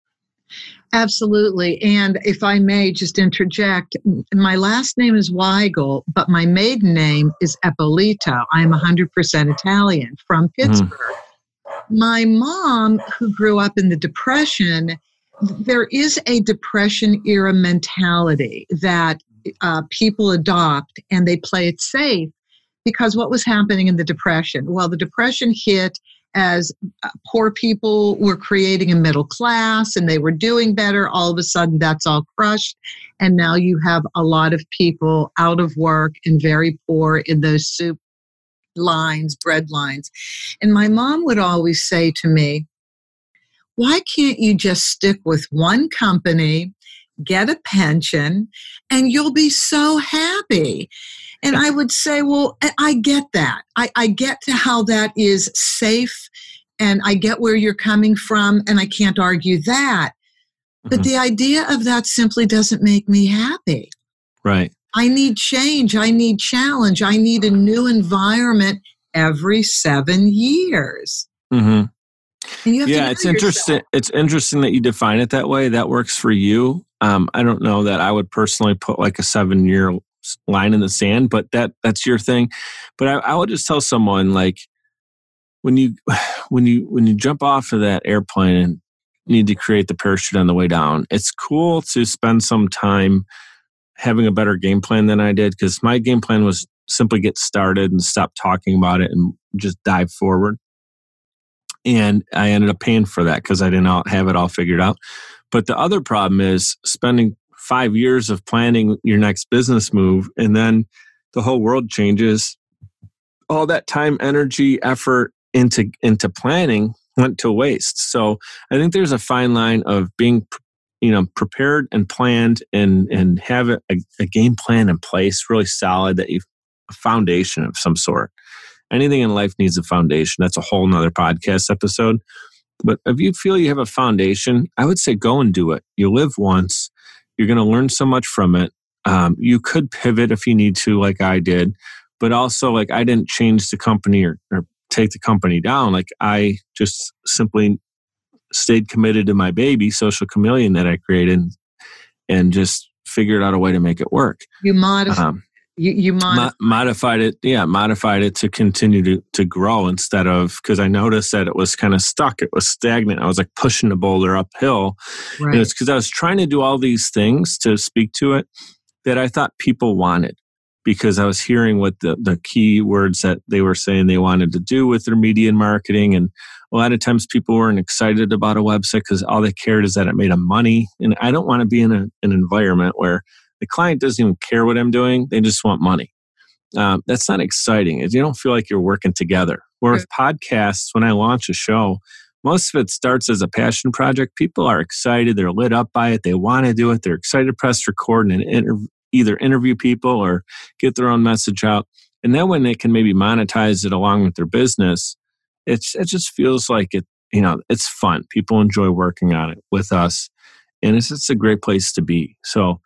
Absolutely. And if I may just interject, my last name is Weigel, but my maiden name is Eppolito. I'm 100% Italian from Pittsburgh. My mom, who grew up in the Depression, there is a Depression era mentality that people adopt, and they play it safe because what was happening in the Depression? Well, the Depression hit as poor people were creating a middle class and they were doing better. All of a sudden, that's all crushed. And now you have a lot of people out of work and very poor in those soup lines, bread lines. And my mom would always say to me, why can't you just stick with one company, get a pension, and you'll be so happy? And I would say, well, I get that. I get to how that is safe, and I get where you're coming from, and I can't argue that. But the idea of that simply doesn't make me happy. Right. I need change. I need challenge. I need a new environment every 7 years. Mm-hmm. It's interesting. Yourself. It's interesting that you define it that way. That works for you. I don't know that I would personally put a 7-year line in the sand, but that's your thing. But I would just tell someone when you jump off of that airplane and need to create the parachute on the way down, it's cool to spend some time having a better game plan than I did, because my game plan was simply get started and stop talking about it and just dive forward. And I ended up paying for that because I didn't have it all figured out. But the other problem is spending 5 years of planning your next business move, and then the whole world changes. All that time, energy, effort into planning went to waste. So I think there's a fine line of being, prepared and planned and have a game plan in place, really solid, that you've a foundation of some sort. Anything in life needs a foundation. That's a whole nother podcast episode. But if you feel you have a foundation, I would say go and do it. You live once. You're going to learn so much from it. You could pivot if you need to, like I did. But also, like, I didn't change the company or take the company down. Like, I just simply stayed committed to my baby, Social Chameleon, that I created, and just figured out a way to make it work. You modified. Modified it. Yeah, modified it to continue to grow instead of, because I noticed that it was kind of stuck. It was stagnant. I was like pushing the boulder uphill. Right. And it's because I was trying to do all these things to speak to it that I thought people wanted, because I was hearing what the key words that they were saying they wanted to do with their media and marketing. And a lot of times people weren't excited about a website because all they cared is that it made them money. And I don't want to be in an environment where the client doesn't even care what I'm doing. They just want money. That's not exciting. You don't feel like you're working together. Where with podcasts, when I launch a show, most of it starts as a passion project. People are excited. They're lit up by it. They want to do it. They're excited to press record and either interview people or get their own message out. And then when they can maybe monetize it along with their business, it just feels like it's fun. People enjoy working on it with us. And it's a great place to be. So,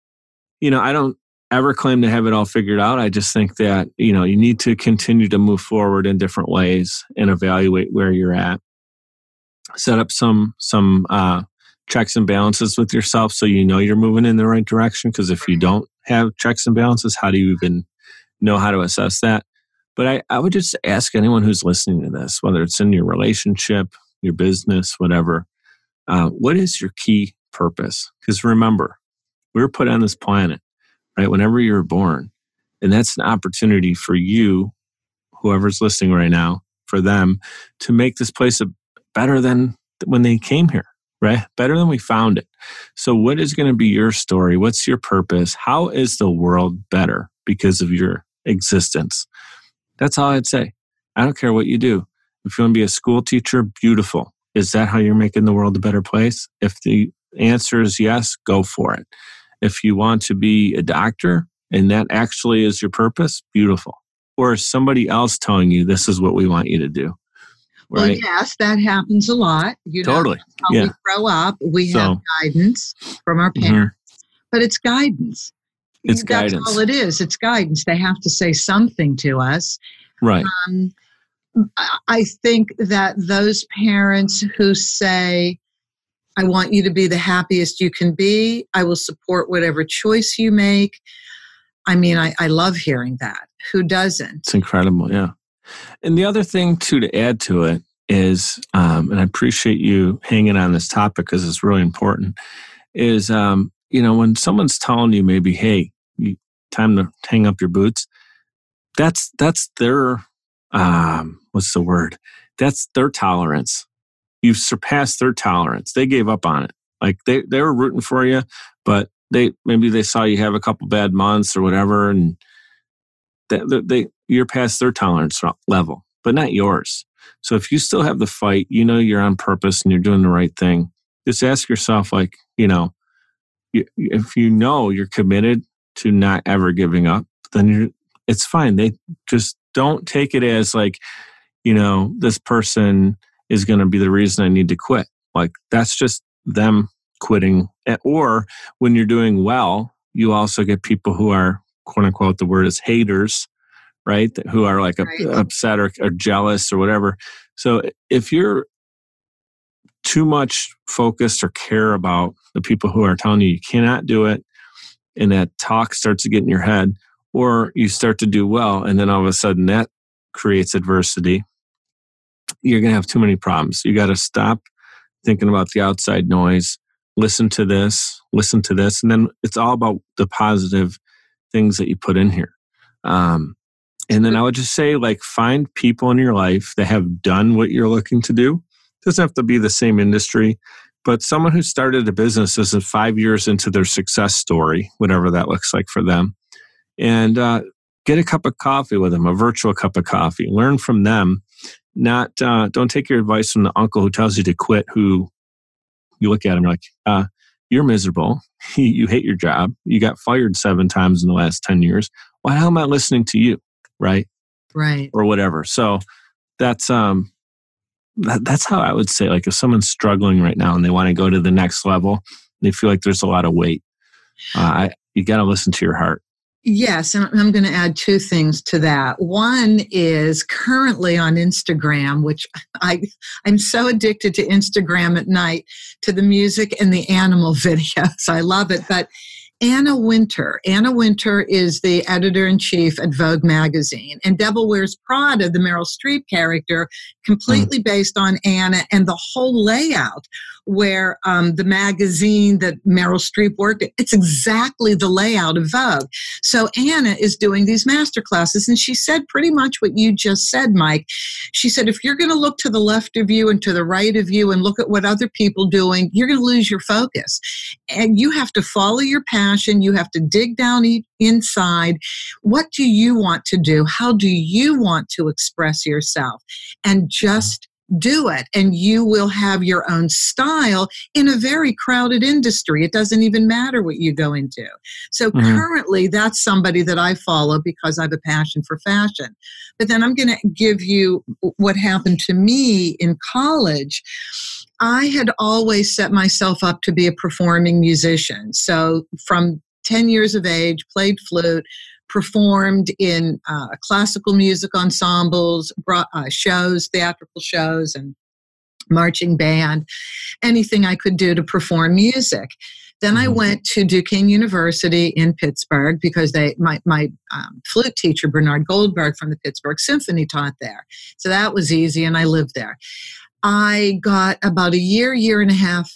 I don't ever claim to have it all figured out. I just think that, you need to continue to move forward in different ways and evaluate where you're at. Set up some checks and balances with yourself so you're moving in the right direction. Because if you don't have checks and balances, how do you even know how to assess that? But I would just ask anyone who's listening to this, whether it's in your relationship, your business, whatever, what is your key purpose? Because remember, we were put on this planet, right, whenever you were born. And that's an opportunity for you, whoever's listening right now, for them to make this place better than when they came here, right? Better than we found it. So what is going to be your story? What's your purpose? How is the world better because of your existence? That's all I'd say. I don't care what you do. If you want to be a school teacher, beautiful. Is that how you're making the world a better place? If the answer is yes, go for it. If you want to be a doctor and that actually is your purpose, beautiful. Or is somebody else telling you this is what we want you to do? Right? Well, yes, that happens a lot. Totally. How we grow up, we have guidance from our parents, but it's guidance. It's guidance. That's all it is. It's guidance. They have to say something to us. Right. I think that those parents who say, I want you to be the happiest you can be, I will support whatever choice you make. I mean, I love hearing that. Who doesn't? It's incredible, yeah. And the other thing, too, to add to it is, and I appreciate you hanging on this topic because it's really important, is, when someone's telling you maybe, hey, time to hang up your boots, that's their, what's the word? That's their tolerance. You've surpassed their tolerance. They gave up on it. Like they were rooting for you, but maybe they saw you have a couple bad months or whatever, and you're past their tolerance level, but not yours. So if you still have the fight, you're on purpose and you're doing the right thing. Just ask yourself, if you're committed to not ever giving up, then it's fine. They just don't take it as this person is going to be the reason I need to quit. Like that's just them quitting. Or when you're doing well, you also get people who are, quote unquote, the word is haters, right? Who are upset or jealous or whatever. So if you're too much focused or care about the people who are telling you cannot do it, and that talk starts to get in your head, or you start to do well, and then all of a sudden that creates adversity, you're going to have too many problems. You got to stop thinking about the outside noise, listen to this. And then it's all about the positive things that you put in here. And then I would just say, like, find people in your life that have done what you're looking to do. It doesn't have to be the same industry, but someone who started a business is 5 years into their success story, whatever that looks like for them. And get a cup of coffee with them, a virtual cup of coffee. Learn from them. Don't take your advice from the uncle who tells you to quit, who you look at him like, you're miserable. You hate your job. You got fired 7 times in the last 10 years. Why the hell am I listening to you? Right. Or whatever. So that's how I would say, like, if someone's struggling right now and they want to go to the next level, they feel like there's a lot of weight. You got to listen to your heart. Yes, and I'm going to add 2 things to that. One is currently on Instagram, which I'm so addicted to Instagram at night, to the music and the animal videos. I love it. But Anna Wintour is the editor-in-chief at Vogue magazine, and Devil Wears Prada, the Meryl Streep character, completely based on Anna, and the whole layout where the magazine that Meryl Streep worked at, it's exactly the layout of Vogue. So Anna is doing these master classes, and she said pretty much what you just said, Mike. She said, if you're going to look to the left of you and to the right of you and look at what other people are doing, you're going to lose your focus. And you have to follow your passion. You have to dig down inside. What do you want to do? How do you want to express yourself? And just do it, and you will have your own style in a very crowded industry. It doesn't even matter what you go into. So currently, that's somebody that I follow because I have a passion for fashion. But then I'm going to give you what happened to me in college. I had always set myself up to be a performing musician. So from 10 years of age, played flute, performed in classical music ensembles, shows, theatrical shows, and marching band, anything I could do to perform music. Then I went to Duquesne University in Pittsburgh because my flute teacher, Bernard Goldberg from the Pittsburgh Symphony, taught there. So that was easy, and I lived there. I got about a year and a half,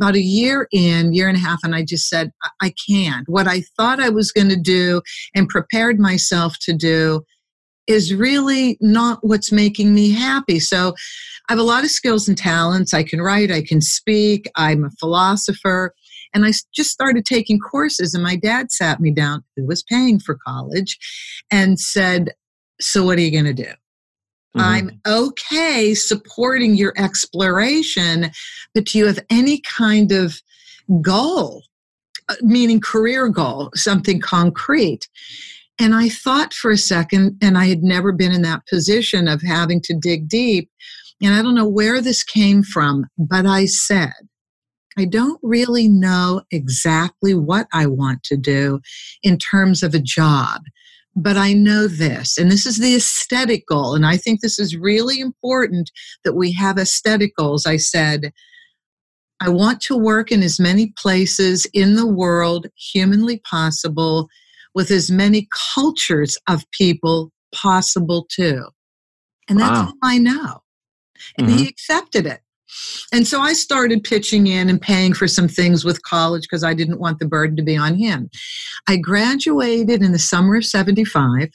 and I just said, I can't. What I thought I was going to do and prepared myself to do is really not what's making me happy. So I have a lot of skills and talents. I can write, I can speak, I'm a philosopher. And I just started taking courses, and my dad sat me down, who was paying for college, and said, so what are you going to do? I'm okay supporting your exploration, but do you have any kind of goal, meaning career goal, something concrete? And I thought for a second, and I had never been in that position of having to dig deep. And I don't know where this came from, but I said, I don't really know exactly what I want to do in terms of a job. But I know this, and this is the aesthetic goal. And I think this is really important that we have aesthetic goals. I said, I want to work in as many places in the world humanly possible, with as many cultures of people possible too. And that's all I know. And he accepted it. And so I started pitching in and paying for some things with college because I didn't want the burden to be on him. I graduated in the summer of 75.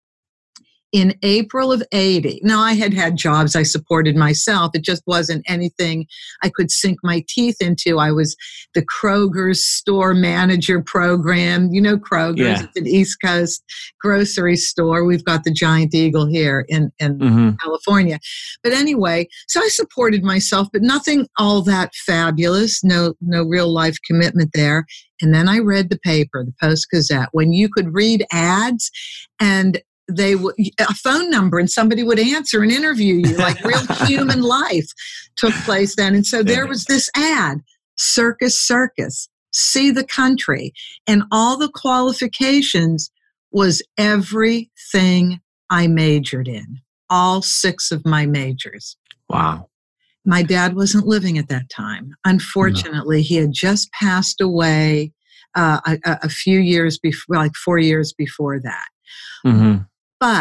In April of 80, now I had jobs I supported myself. It just wasn't anything I could sink my teeth into. I was the Kroger's store manager program. You know Kroger's, It's an East Coast grocery store. We've got the Giant Eagle here in California. But anyway, so I supported myself, but nothing all that fabulous, no real life commitment there. And then I read the paper, the Post-Gazette, when you could read ads and they would a phone number and somebody would answer and interview you, like real human life took place then. And so there was this ad, Circus, see the country, and all the qualifications was everything I majored in, all 6 of my majors. Wow. My dad wasn't living at that time. Unfortunately, he had just passed away a few years before, like 4 years before that. But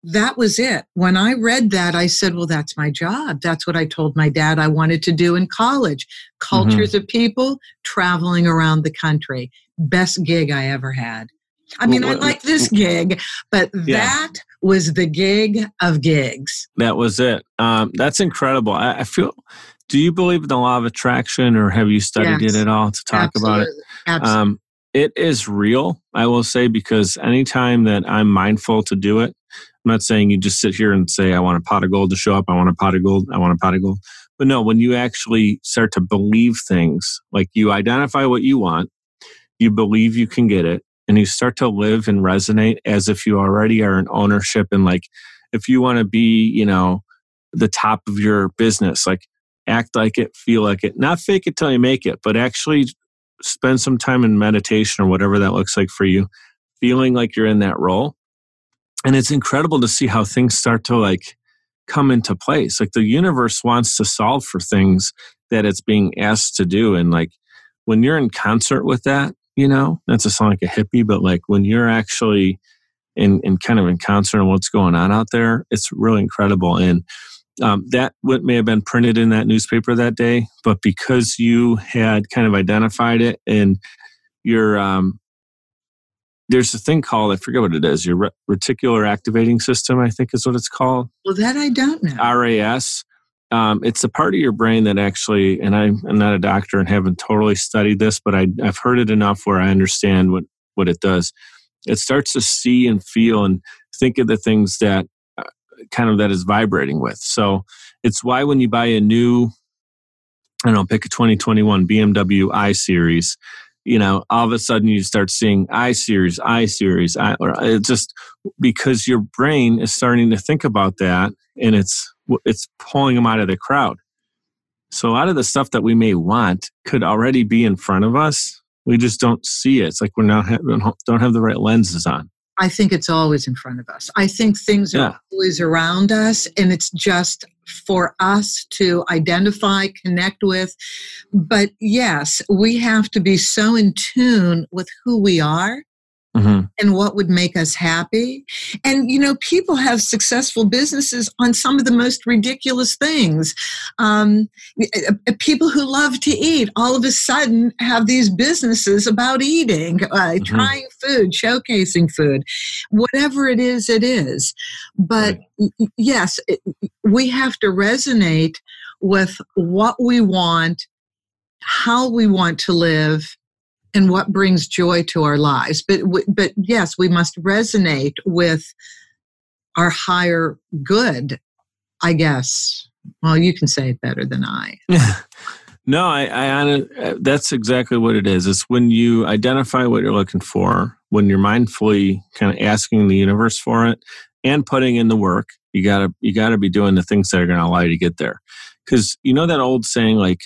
that was it. When I read that, I said, well, that's my job. That's what I told my dad I wanted to do in college. Cultures of people traveling around the country. Best gig I ever had. I mean, I like this gig, but that was the gig of gigs. That was it. That's incredible. I feel, do you believe in the law of attraction, or have you studied it at all to talk about it? Absolutely. It is real, I will say, because anytime that I'm mindful to do it, I'm not saying you just sit here and say, I want a pot of gold to show up. I want a pot of gold. I want a pot of gold. But no, when you actually start to believe things, like you identify what you want, you believe you can get it, and you start to live and resonate as if you already are in ownership. And like, if you want to be, the top of your business, like act like it, feel like it, not fake it till you make it, but actually spend some time in meditation or whatever that looks like for you, feeling like you're in that role. And it's incredible to see how things start to like come into place. Like the universe wants to solve for things that it's being asked to do. And like when you're in concert with that, not to sound like a hippie, but like when you're actually in kind of in concert on what's going on out there, it's really incredible. And that what may have been printed in that newspaper that day, but because you had kind of identified it, and your there's a thing called, I forget what it is, your reticular activating system, I think is what it's called. Well, that I don't know. RAS. It's a part of your brain that actually, and I'm not a doctor and haven't totally studied this, but I've heard it enough where I understand what it does. It starts to see and feel and think of the things that that is vibrating with. So it's why when you buy a new, pick a 2021 BMW i-Series, all of a sudden you start seeing i-Series, it's just because your brain is starting to think about that, and it's pulling them out of the crowd. So a lot of the stuff that we may want could already be in front of us. We just don't see it. It's like we don't have the right lenses on. I think it's always in front of us. I think things are always around us, and it's just for us to identify, connect with. But yes, we have to be so in tune with who we are and what would make us happy. And, people have successful businesses on some of the most ridiculous things. People who love to eat all of a sudden have these businesses about eating, trying food, showcasing food, whatever it is, it is. But yes, we have to resonate with what we want, how we want to live, and what brings joy to our lives. But yes, we must resonate with our higher good, I guess. Well, you can say it better than I. No, I that's exactly what it is. It's when you identify what you're looking for, when you're mindfully kind of asking the universe for it and putting in the work. You gotta be doing the things that are going to allow you to get there. Because that old saying, like,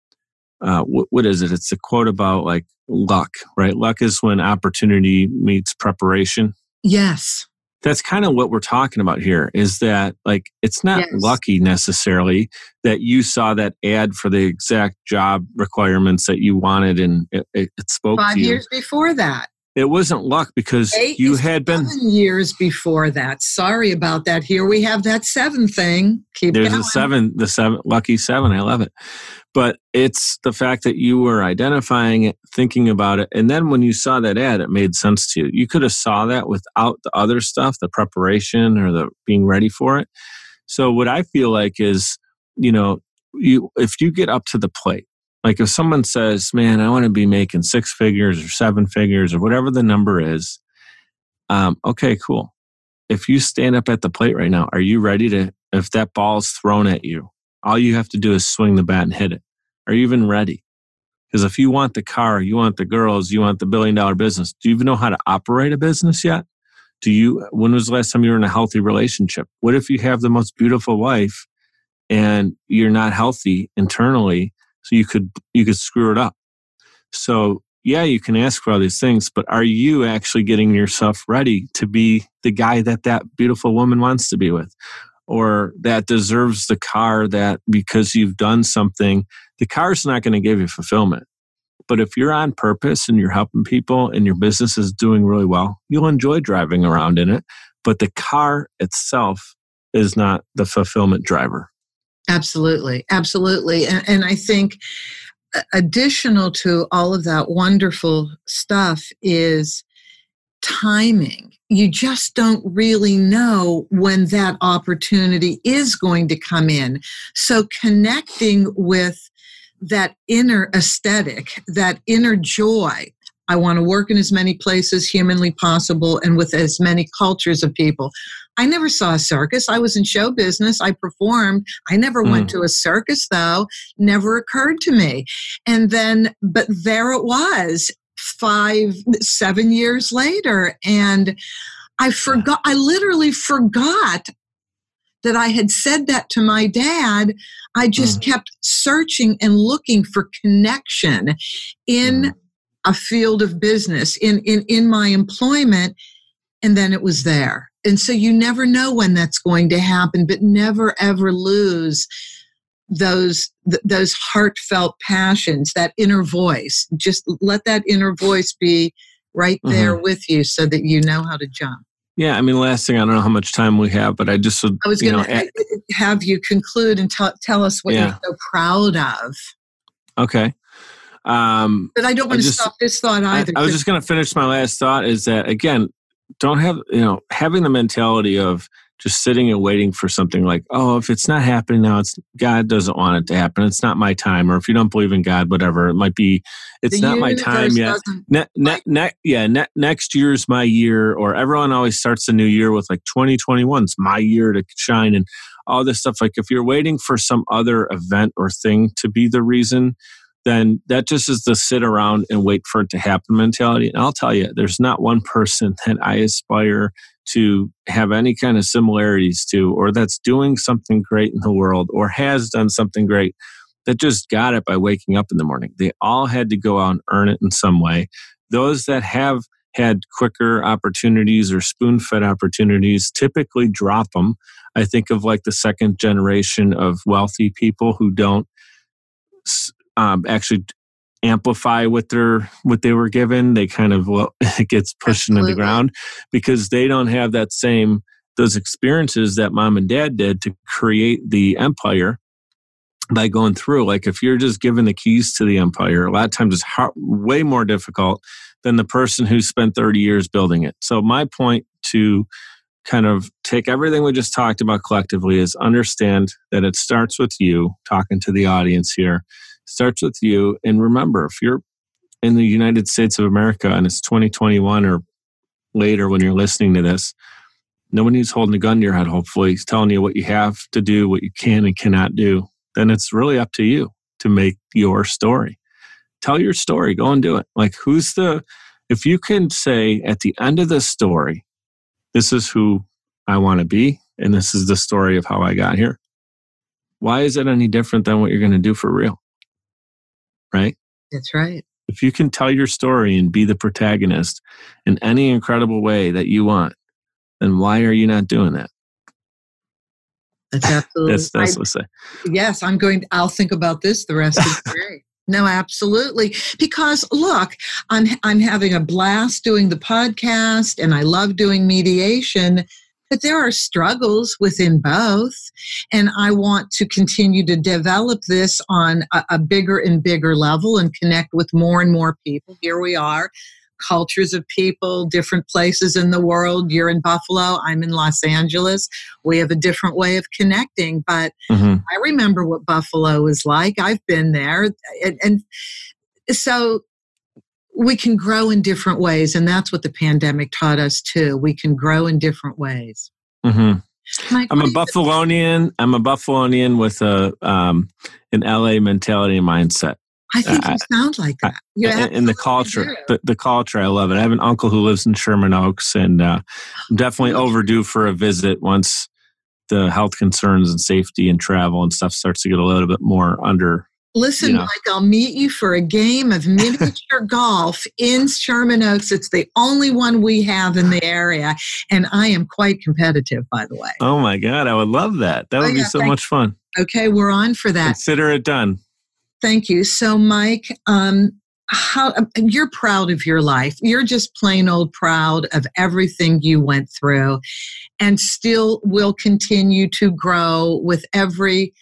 what is it? It's a quote about like luck, right? Luck is when opportunity meets preparation. Yes. That's kind of what we're talking about here, is that like it's not lucky necessarily that you saw that ad for the exact job requirements that you wanted, and it spoke to you. 5 years before that. It wasn't luck because you had been 7 years before that. Sorry about that. Here we have that 7 thing. There's the 7, lucky 7. I love it. But it's the fact that you were identifying it, thinking about it. And then when you saw that ad, it made sense to you. You could have saw that without the other stuff, the preparation or the being ready for it. So what I feel like is, if you get up to the plate, like if someone says, man, I want to be making 6 figures or 7 figures or whatever the number is. Okay, cool. If you stand up at the plate right now, are you ready to, if that ball's thrown at you, all you have to do is swing the bat and hit it. Are you even ready? Because if you want the car, you want the girls, you want the $1 billion business, do you even know how to operate a business yet? When was the last time you were in a healthy relationship? What if you have the most beautiful wife and you're not healthy internally, so you could screw it up? So yeah, you can ask for all these things, but are you actually getting yourself ready to be the guy that beautiful woman wants to be with? Or that deserves the car that because you've done something, the car's not going to give you fulfillment. But if you're on purpose and you're helping people and your business is doing really well, you'll enjoy driving around in it. but the car itself is not the fulfillment driver. Absolutely. Absolutely. And I think additional to all of that wonderful stuff is timing. You just don't really know when that opportunity is going to come in. So connecting with that inner aesthetic, that inner joy. I want to work in as many places humanly possible and with as many cultures of people. I never saw a circus. I was in show business. I performed. I never went to a circus, though. Never occurred to me. And then, but there it was 5-7 years later. And I literally forgot that I had said that to my dad. I just kept searching and looking for connection in a field of business, in my employment, and then it was there. And so you never know when that's going to happen, but never ever lose those heartfelt passions, that inner voice. Just let that inner voice be right there with you so that you know how to jump. Yeah, I mean, last thing, I don't know how much time we have, but I was going to have you conclude and tell us what you're so proud of. Okay. But I don't want to stop this thought either. I was just going to finish my last thought is that, again, don't have, having the mentality of just sitting and waiting for something like, oh, if it's not happening now, God doesn't want it to happen. It's not my time. Or if you don't believe in God, whatever, it might be, it's not my time yet. Next year's my year. Or everyone always starts the new year with like 2021's my year to shine and all this stuff. Like if you're waiting for some other event or thing to be the reason, then that just is the sit around and wait for it to happen mentality. And I'll tell you, there's not one person that I aspire to have any kind of similarities to, or that's doing something great in the world, or has done something great, that just got it by waking up in the morning. They all had to go out and earn it in some way. Those that have had quicker opportunities or spoon-fed opportunities typically drop them. I think of like the second generation of wealthy people who don't actually amplify what they were given. They kind of, it gets pushed into the ground because they don't have those experiences that mom and dad did to create the empire by going through. Like if you're just given the keys to the empire, a lot of times it's way more difficult than the person who spent 30 years building it. So my point to kind of take everything we just talked about collectively is understand that it starts with you, talking to the audience here. Starts with you. And remember, if you're in the United States of America and it's 2021 or later when you're listening to this, nobody's holding a gun to your head, hopefully, telling you what you have to do, what you can and cannot do. Then it's really up to you to make your story. Tell your story. Go and do it. Like if you can say at the end of the story, this is who I want to be, and this is the story of how I got here. Why is it any different than what you're going to do for real? Right? That's right. If you can tell your story and be the protagonist in any incredible way that you want, then why are you not doing that? That's absolutely. that's what I say. Yes, I'll think about this the rest of the day. No, absolutely. Because look, I'm having a blast doing the podcast and I love doing mediation, but there are struggles within both. And I want to continue to develop this on a bigger and bigger level and connect with more and more people. Here we are, cultures of people, different places in the world. You're in Buffalo. I'm in Los Angeles. We have a different way of connecting. But I remember what Buffalo is like. I've been there. And so we can grow in different ways. And that's what the pandemic taught us too. We can grow in different ways. Mike, I'm a Buffalonian with an LA mentality and mindset. I think you sound like that. And the culture, the culture, I love it. I have an uncle who lives in Sherman Oaks, and I'm definitely overdue for a visit once the health concerns and safety and travel and stuff starts to get a little bit more under. Listen, Mike, I'll meet you for a game of miniature golf in Sherman Oaks. It's the only one we have in the area. And I am quite competitive, by the way. Oh, my God. I would love that. That would be so much fun. Okay, we're on for that. Consider it done. Thank you. So, Mike, how you're proud of your life. You're just plain old proud of everything you went through, and still will continue to grow with every,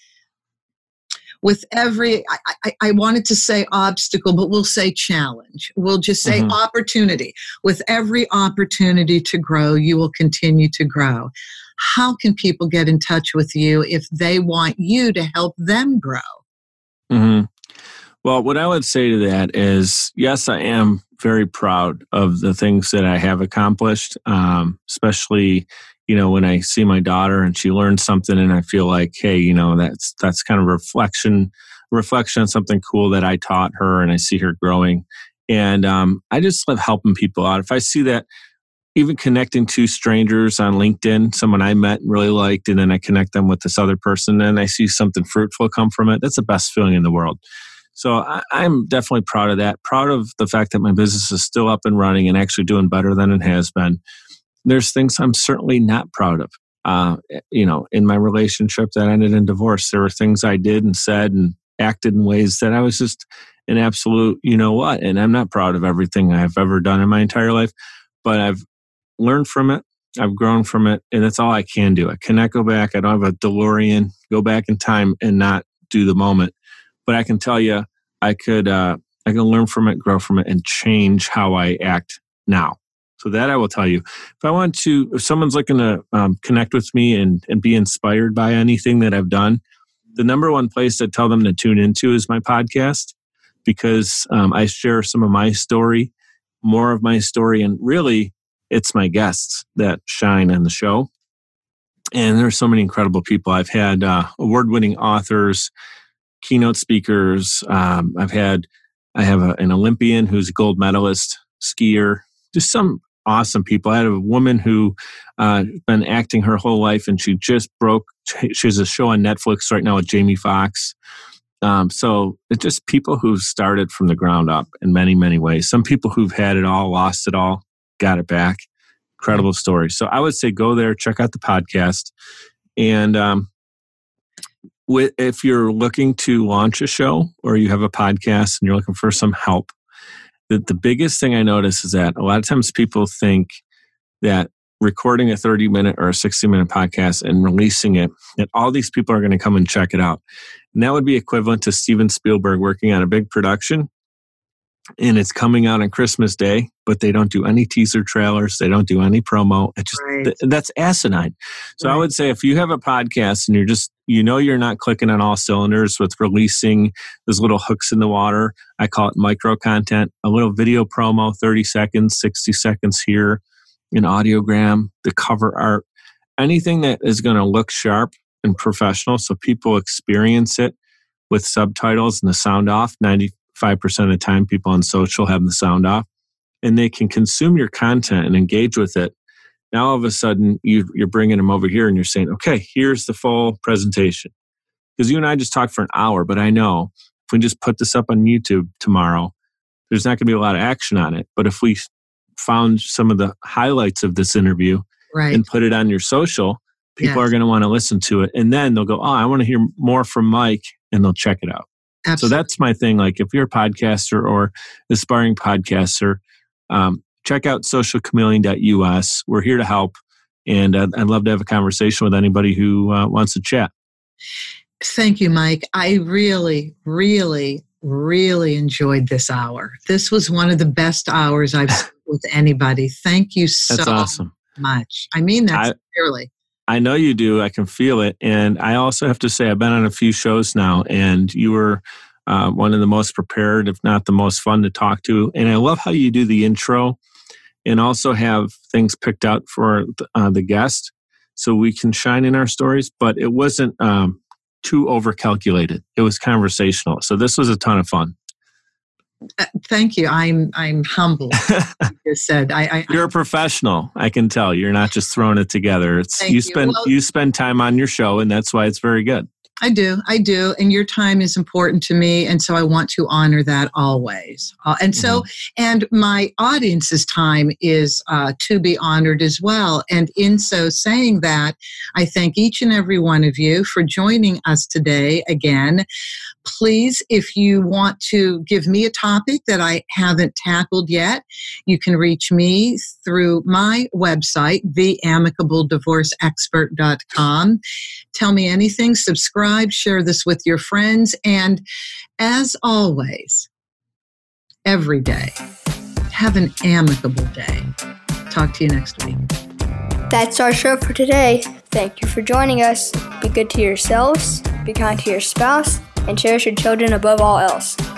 I wanted to say obstacle, but we'll say challenge. We'll just say opportunity. With every opportunity to grow, you will continue to grow. How can people get in touch with you if they want you to help them grow? Mm-hmm. Well, what I would say to that is, yes, I am very proud of the things that I have accomplished, especially, when I see my daughter and she learns something and I feel like, hey, that's kind of reflection on something cool that I taught her and I see her growing. And I just love helping people out. If I see that, even connecting to strangers on LinkedIn, someone I met and really liked, and then I connect them with this other person and I see something fruitful come from it, that's the best feeling in the world. So I'm definitely proud of that, proud of the fact that my business is still up and running and actually doing better than it has been. There's things I'm certainly not proud of. In my relationship that ended in divorce, there were things I did and said and acted in ways that I was just an absolute, and I'm not proud of everything I've ever done in my entire life, but I've learned from it. I've grown from it, and that's all I can do. I cannot go back. I don't have a DeLorean, go back in time and not do the moment. But I can tell you, I can learn from it, grow from it, and change how I act now. So that I will tell you. If someone's looking to connect with me and be inspired by anything that I've done, the number one place to tell them to tune into is my podcast, because I share some of my story, more of my story, and really it's my guests that shine on the show. And there's so many incredible people. I've had award-winning authors, keynote speakers. I have an Olympian who's a gold medalist, skier, just some awesome people. I had a woman who been acting her whole life, and she has a show on Netflix right now with Jamie Foxx. So it's just people who've started from the ground up in many, many ways. Some people who've had it all, lost it all, got it back. Incredible story. So I would say go there, check out the podcast. And if you're looking to launch a show or you have a podcast and you're looking for some help, the biggest thing I notice is that a lot of times people think that recording a 30-minute or a 60-minute podcast and releasing it, that all these people are going to come and check it out. And that would be equivalent to Steven Spielberg working on a big production, and it's coming out on Christmas Day, but they don't do any teaser trailers. They don't do any promo. That's asinine. So I would say if you have a podcast and you're just, you're not clicking on all cylinders with releasing those little hooks in the water, I call it micro content, a little video promo, 30 seconds, 60 seconds here, an audiogram, the cover art, anything that is going to look sharp and professional so people experience it with subtitles and the sound off. 95% of the time, people on social have the sound off, and they can consume your content and engage with it. Now, all of a sudden, you're bringing them over here and you're saying, okay, here's the full presentation. Because you and I just talked for an hour, but I know if we just put this up on YouTube tomorrow, there's not going to be a lot of action on it. But if we found some of the highlights of this interview and put it on your social, people are going to want to listen to it. And then they'll go, I want to hear more from Mike, and they'll check it out. Absolutely. So that's my thing. Like if you're a podcaster or aspiring podcaster, check out socialchameleon.us. We're here to help. And I'd love to have a conversation with anybody who wants to chat. Thank you, Mike. I really, really, really enjoyed this hour. This was one of the best hours I've spent with anybody. Thank you so awesome. much. I mean that sincerely. I know you do. I can feel it. And I also have to say, I've been on a few shows now, and you were one of the most prepared, if not the most fun to talk to. And I love how you do the intro and also have things picked out for the guest so we can shine in our stories. But it wasn't too overcalculated. It was conversational. So this was a ton of fun. Thank you. I'm humbled. Like you said, you're a professional. I can tell. You're not just throwing it together. You spend time on your show, and that's why it's very good. I do. And your time is important to me. And so I want to honor that always. And my audience's time is to be honored as well. And in so saying that, I thank each and every one of you for joining us today again. please, if you want to give me a topic that I haven't tackled yet, you can reach me through my website, theamicableddivorceexpert.com. Tell me anything, subscribe, share this with your friends, and as always, every day, have an amicable day. Talk to you next week. That's our show for today. Thank you for joining us. Be good to yourselves, be kind to your spouse, and cherish your children above all else.